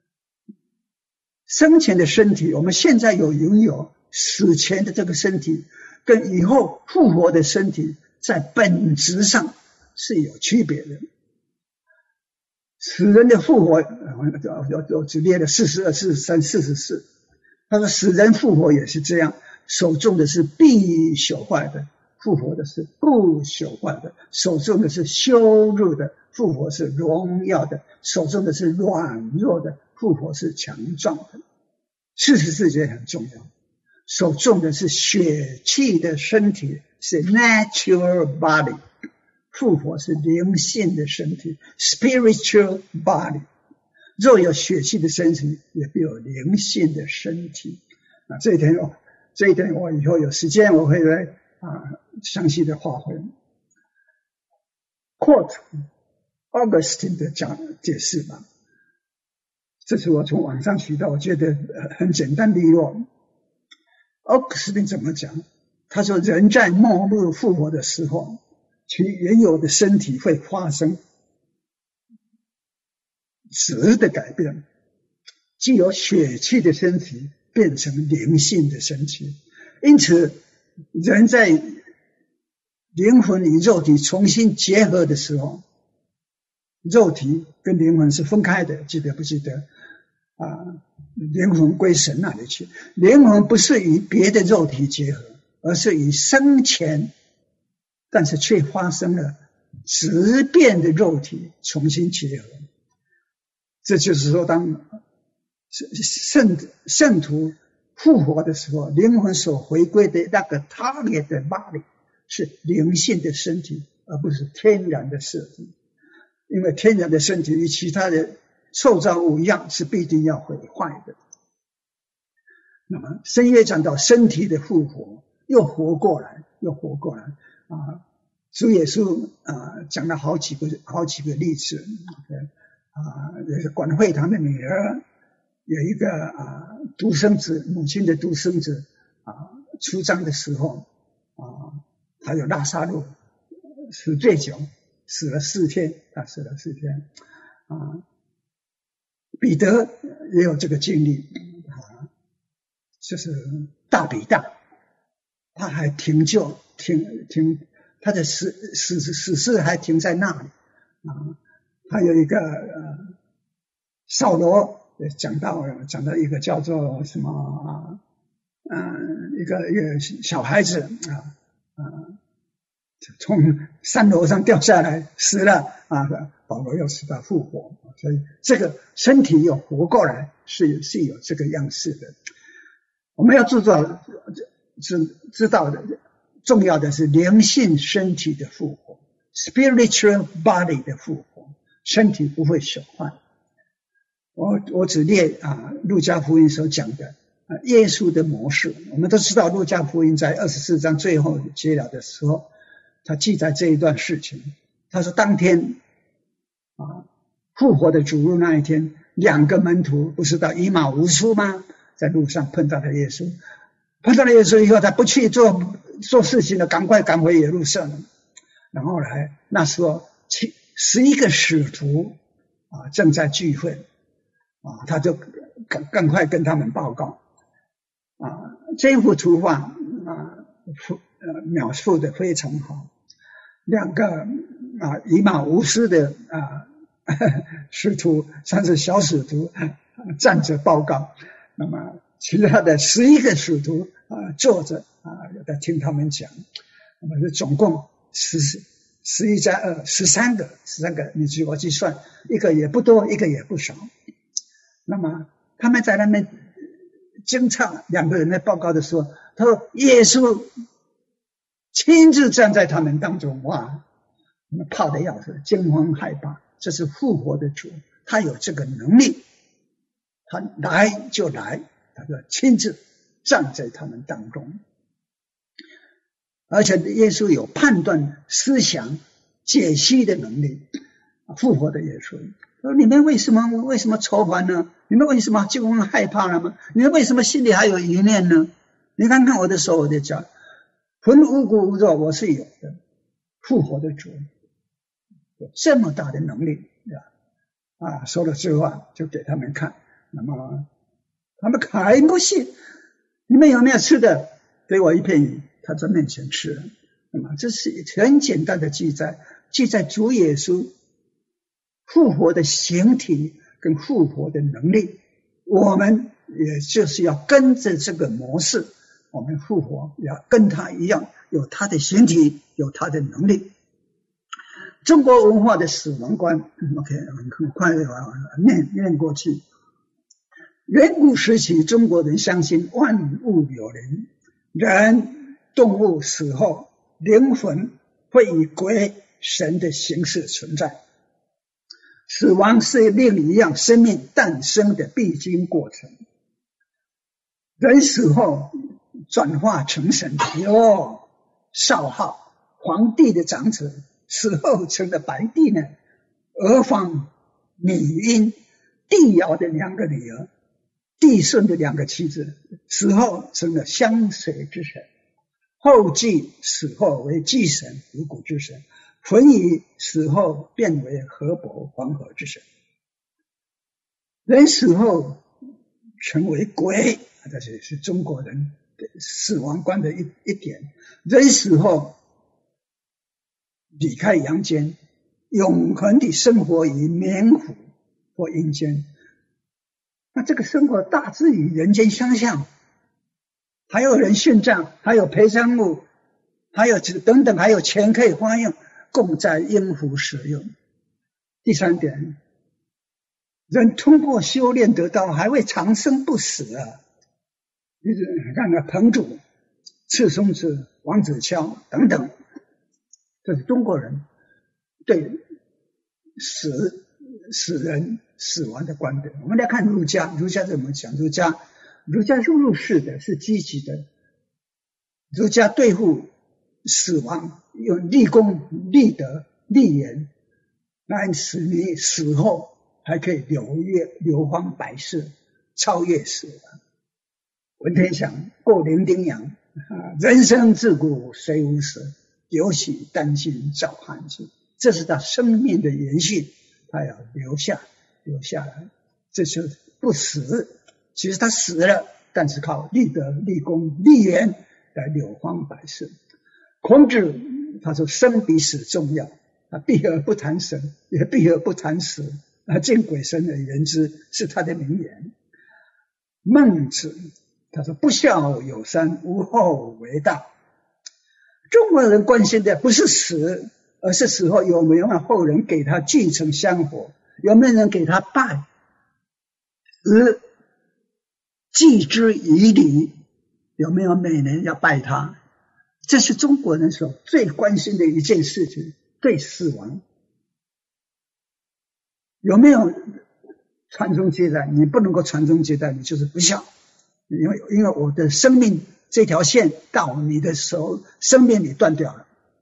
生前的身体，我们现在有拥有死前的这个身体，跟以后复活的身体在本质上是有区别的。死人的复活，我只列了四十二、四十三、四十四。他说死人复活也是这样，手中的是必朽坏的，复活的是不朽坏的；手中的是羞辱的，复活是荣耀的；手中的是软弱的，复活是强壮的。四十四节很重要，手中的是血气的身体，是 natural body， 复活是灵性的身体 spiritual body。若有血气的身体，也必有灵性的身体。啊，这一点哦，这一点我以后有时间我会来啊详细的发挥。quote Augustine 的讲解释吧，这是我从网上学到，我觉得很简单利落。Augustine 怎么讲？他说，人在末日复活的时候，其原有的身体会发生质的改变，既有血气的身体变成灵性的身体。因此人在灵魂与肉体重新结合的时候，肉体跟灵魂是分开的，记得不记得啊？灵魂归神那里去，灵魂不是与别的肉体结合，而是与生前但是却发生了质变的肉体重新结合。这就是说，当圣圣徒复活的时候，灵魂所回归的那个 target body 是灵性的身体，而不是天然的身体。因为天然的身体与其他的受造物一样，是必定要毁坏的。那么圣约讲到身体的复活，又活过来，又活过来啊！主耶稣啊讲了好几个好几个例子。Okay? 啊，有一个管会堂的女儿，有一个啊独生子，母亲的独生子啊出葬的时候啊，还有拉撒路死最久，死了四天，他死了四天啊。彼得也有这个经历啊，就是大比大，他还停就停停，他的死死死事还停在那里啊。还有一个呃，扫罗讲到讲到一个叫做什么啊，嗯，一个一个小孩子啊啊，从山楼上掉下来死了啊，保罗又使他复活，所以这个身体又活过来是是有这个样式的。我们要知道知知道的重要的是灵性身体的复活 ，spiritual body 的复活。身体不会朽坏。我我只列啊，路加福音所讲的啊，耶稣的模式。我们都知道，路加福音在二十四章最后结了的时候，他记载这一段事情。他说，当天啊，复活的主日那一天，两个门徒不是到以马忤斯吗？在路上碰到了耶稣，碰到了耶稣以后，他不去做做事情了，赶快赶回耶路撒冷。然后来，那时候去。十一个使徒啊正在聚会啊，他就赶赶快跟他们报告啊，这幅图画啊呃描述的非常好。两个啊以马忤斯的啊使徒，算是小使徒站着报告，那么其他的十一个使徒啊坐着啊在听他们讲，那么总共十十一加二，十三个，十三个，你据我计算，一个也不多，一个也不少。那么他们在那边惊诧，两个人在报告的时候，他说耶稣亲自站在他们当中，哇，我们怕的要死，惊慌害怕。这是复活的主，他有这个能力他来就来，他就亲自站在他们当中。而且耶稣有判断、思想、解析的能力。复活的耶稣说：“你们为什么为什么愁烦呢？你们为什么就害怕了吗？你们为什么心里还有疑念呢？你看看我的手，我的脚，魂无骨无肉，我是有的。复活的主有这么大的能力啊！说了这话就给他们看，那么他们还不信。你们有没有吃的？给我一片鱼。他在面前吃了。那么这是很简单的记载，记载主耶稣复活的形体跟复活的能力。我们也就是要跟着这个模式，我们复活要跟他一样，有他的形体，有他的能力。中国文化的死亡观 OK 很快的念念过去。远古时期中国人相信万物有灵，人动物死后灵魂会以鬼神的形式存在，死亡是另一样生命诞生的必经过程。人死后转化成神，哟，少昊皇帝的长子死后成了白帝呢，娥方、芈因、帝尧的两个女儿，帝舜的两个妻子死后成了湘水之神，后稷死后为祭神、五谷之神，浑仪死后变为河伯、黄河之神。人死后成为鬼，这是是中国人死亡观的一一点。人死后离开阳间，永恒地生活于冥府或阴间。那这个生活大致与人间相像，还有人殉葬，还有陪葬物，还有等等，还有钱可以花用，共在阴府使用。第三点，人通过修炼得道，还会长生不死啊！你看看彭祖、赤松子、王子乔等等，这是中国人对死死人死亡的观点。我们来看儒家，儒家怎么讲？儒家儒家是入世的，是积极的。儒家对付死亡，用立功、立德、立言，来使你死后还可以流越流芳百世，超越死亡。文天祥过零丁洋，人生自古谁无死，犹喜丹青照汗青。这是他生命的延续，他要留下留下来，这就是不死。其实他死了，但是靠立德、立功、立言来流芳百世。孔子他说生比死重要，他避而不谈生，也避而不谈死，见鬼神而言之，是他的名言。孟子他说不孝有三，无后为大。中国人关心的不是死，而是死后有没有后人给他继承香火，有没有人给他拜，而祭之以礼，有没有每年要拜他。这是中国人所最关心的一件事情。对死亡有没有传宗接代，你不能够传宗接代，你就是不孝。因为因为我的生命这条线到你的时候，生命你断掉了。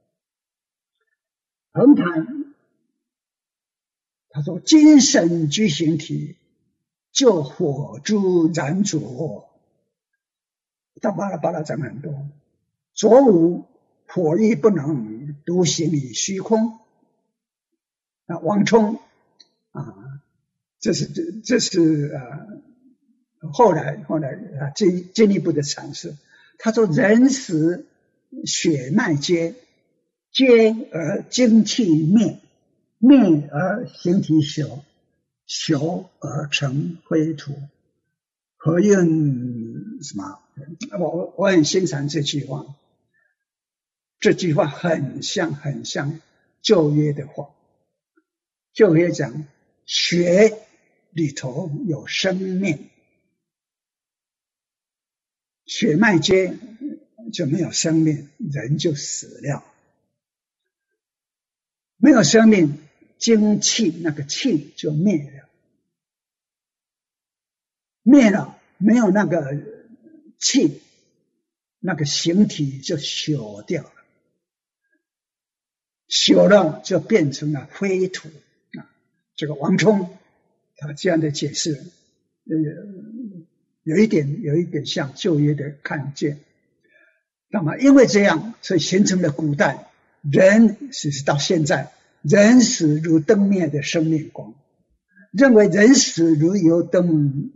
横谈他说精神居形体，就火珠燃灼，他巴拉巴拉讲很多。左吾火亦不能，独行于虚空。那王充啊，这是这这是呃后来后来啊进进一步的阐释。他说人死血脉皆，皆而精气灭，灭而形体朽，朽而成灰土。何应什么？我我很欣赏这句话。这句话很像很像旧约的话。旧约讲血里头有生命，血脉皆就没有生命，人就死了。没有生命，精气那个气就灭了。 灭了，没有那个气，那个形体就朽掉了，朽了就变成了灰土啊。这个王充他这样的解释，呃，有一点有一点像旧约的看见。那么因为这样，所以形成了古代人死到现在，人死如灯灭的生命光，认为人死如油灯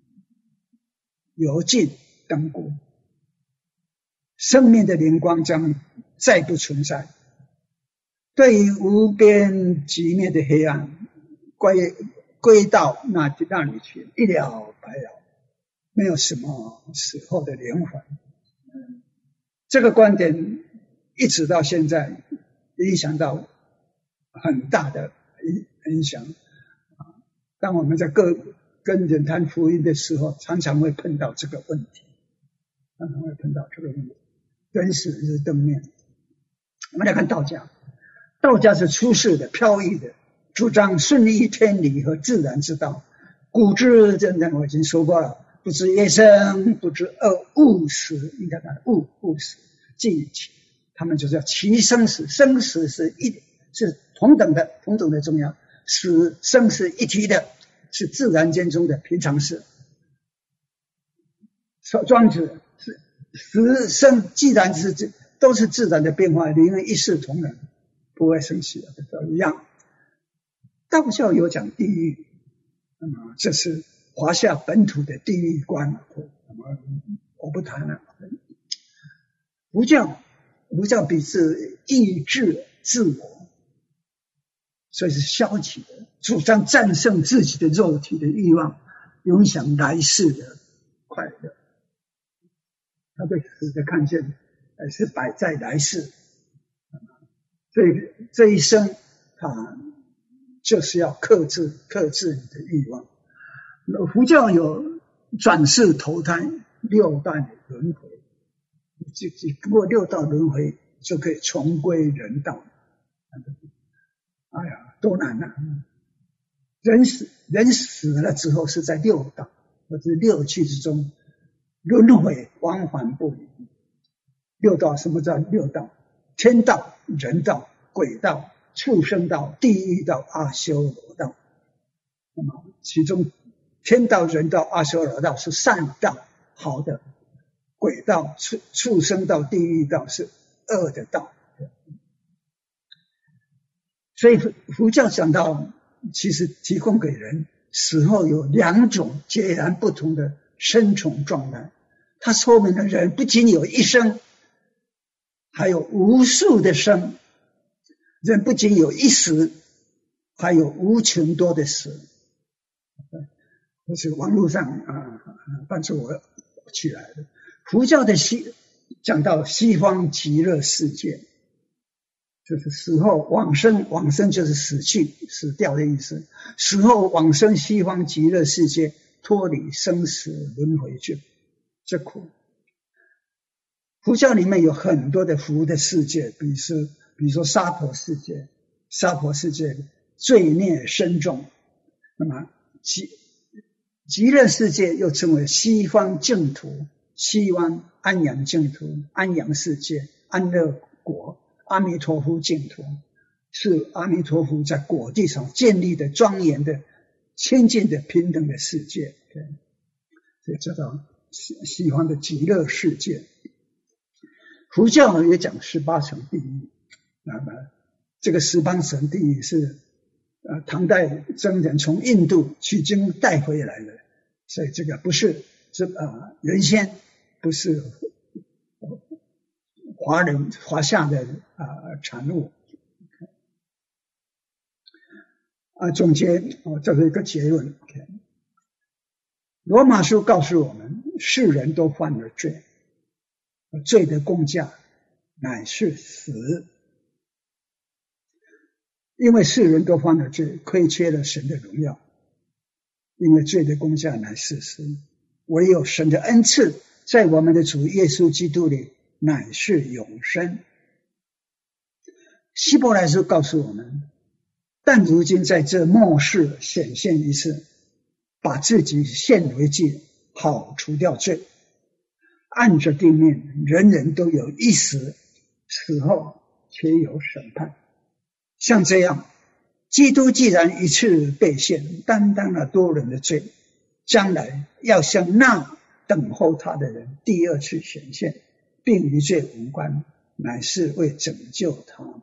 油尽灯枯，生命的灵光将再不存在。对于无边寂灭的黑暗，归归到那那里去，一了百了，没有什么死后的灵魂。这个观点一直到现在影响到很大的影响。当我们在各跟人谈福音的时候，常常会碰到这个问题，常常会碰到这个问题。人死如灯灭。我们来看道家，道家是出世的、飘逸的，主张顺应天理和自然之道。古之真人我已经说过了，不知业生，不知恶物死，应该讲物物死，即他们就叫其生死，生死是一是同等的，同等的重要，死生是一体的，是自然间中的平常事。庄子是死生既然是都是自然的变化，灵魂一视同仁，不会生死都一样。道教有讲地狱，那么这是华夏本土的地狱观，我不谈了。佛教佛教比是抑制自我，所以是消极的，主张战胜自己的肉体的欲望，影响来世的快乐。他对死的看见是摆在来世，所以这一生他就是要克制克制你的欲望。佛教有转世投胎六代轮回，只只不过六道轮回就可以重归人道。哎呀，多难啊！人死人死了之后是在六道或者六趣之中轮回往返不已。六道什么叫六道？天道、人道、鬼道、畜生道、地狱道、阿修罗道。那么其中天道、人道、阿修罗道是善道，好的；鬼道、畜畜生道、地狱道是恶的道。所以佛教讲到，其实提供给人死后有两种截然不同的生存状态。它说明了人不仅有一生，还有无数的生；人不仅有一死，还有无穷多的死。这是网络上啊，但是我起来的。佛教的西讲到西方极乐世界，就是死后往生，往生就是死去、死掉的意思。死后往生西方极乐世界，脱离生死轮回去，这苦。佛教里面有很多的福的世界，比如说，比如说娑婆世界，娑婆世界罪孽深重。那么极极乐世界又称为西方净土、西方安养净土、安养世界、安乐国、阿弥陀佛净土，是阿弥陀佛在果地上建立的庄严的、清净的、平等的世界。所以这叫西方的极乐世界。佛教也讲十八层地狱，那么这个十八层地狱是呃唐代僧人从印度取经带回来的，所以这个不是是呃原先不是华人华夏的啊、呃、产物。啊，总结哦，这是一个结论。Okay. 罗马书告诉我们，世人都犯了罪，罪的工价乃是死。因为世人都犯了罪，亏缺了神的荣耀。因为罪的工价乃是死，唯有神的恩赐在我们的主耶稣基督里乃是永生。希伯来书告诉我们，但如今在这末世显现一次， 把自己献为祭，好除掉罪。按着定命，人人都有一死，死后且有审判。像这样，基督既然一次被献，担当了多人的罪，将来要向那等候他的人第二次显现，并与罪无关，乃是为拯救他们。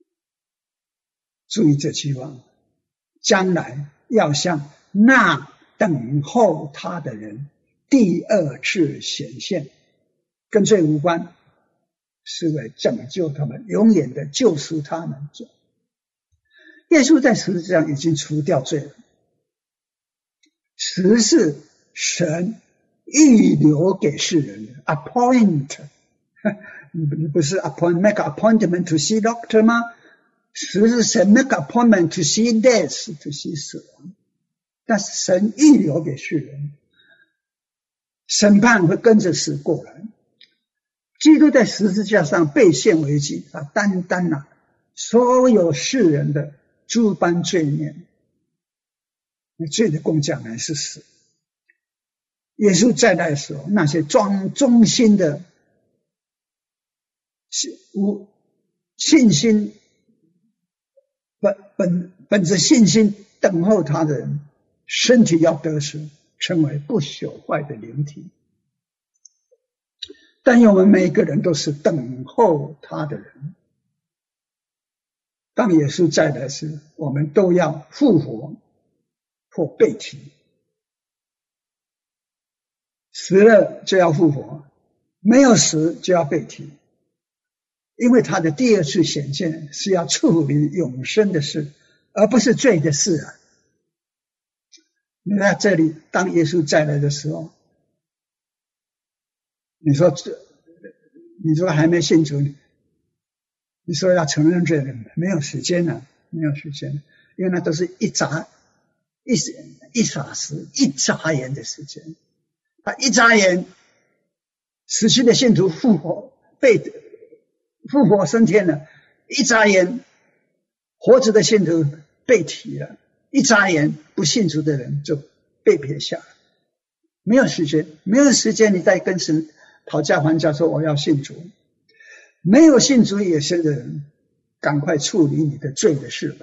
注意这句话，将来要向那等候他的人第二次显现，跟罪无关，是为拯救他们，永远的救赎他们。耶稣在十字架上已经除掉罪了，死是神预留给世人的 appoint， 不是 appoint make appointment to see doctor 吗？死是神 make appointment to see death to see 死亡，但是神预留给世人，审判会跟着死过来。基督在十字架上被献为祭，他担当了所有世人的诸般罪孽，罪的工价乃是死。耶稣再来的时候，那些装忠心的无信心本本本着信心等候他的人，身体要得死，成为不朽坏的灵体。但愿我们每一个人都是等候他的人。当耶稣再来时，我们都要复活或被提。死了就要复活，没有死就要被提。因为他的第二次显现是要处理永生的事，而不是罪的事啊。你看这里，当耶稣再来的时候，你说这，你说还没信主，你说要承认罪人，没有时间了、啊，没有时间，因为那都是一眨一一霎时、一眨眼的时间。他一眨眼，死去的信徒复活，被复活升天了；一眨眼，活着的信徒被提了；一眨眼，不信主的人就被撇下了。没有时间，没有时间，你再跟神讨价还价说我要信主。没有信主也是的人，赶快处理你的罪的事吧，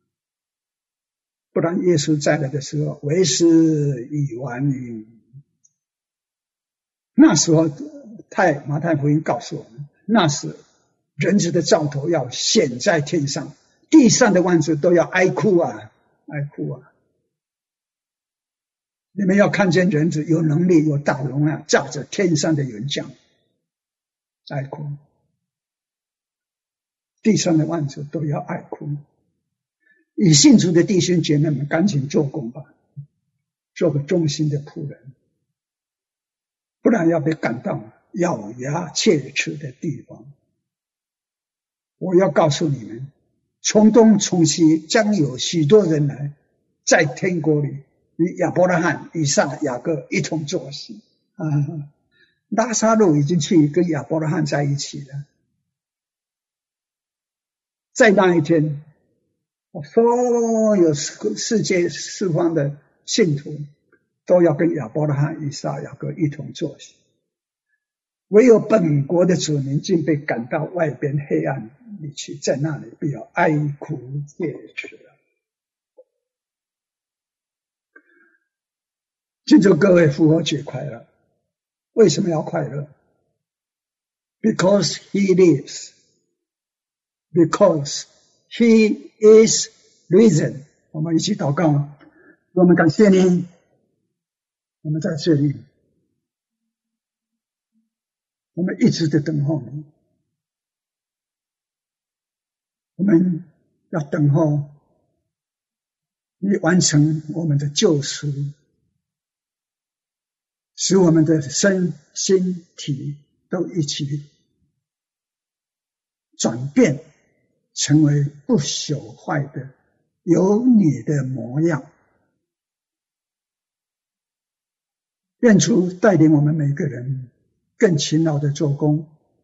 不然耶稣再来的时候为时已晚矣。那时候太马太福音告诉我们，那时人子的兆头要显在天上，地上的万族都要哀哭啊，哀哭啊！你们要看见人子有能力有大荣啊，驾着天上的云降，哀哭。地上的万族都要哀哭。以信主的弟兄姐妹们，赶紧做工吧，做个忠心的仆人，不然要被赶到咬牙切齿的地方。我要告诉你们，从东从西将有许多人来，在天国里与亚伯拉罕、以撒、雅各一同坐席。啊，拉撒路已经去跟亚伯拉罕在一起了。在那一天，所有世界四方的信徒都要跟亚伯拉罕、以撒、雅各一同坐席。唯有本国的子民竟被赶到外边黑暗里去，在那里必要哀哭切齿了。敬祝各位复活节快乐！为什么要快乐？ Because he lives. Because he is risen. 我们一起祷告，我们感谢你，我们在这里，我们一直的等候你，我们要等候你完成我们的救赎，使我们的身心体都一起转变，成为不朽坏的有你的模样。愿主带领我们每个人更勤劳的做工，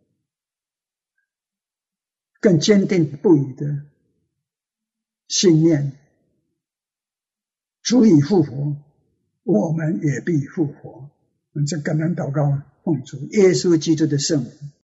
更坚定不移的信念，主已复活， 我们也必复活。这感恩祷告奉主耶稣基督的圣名。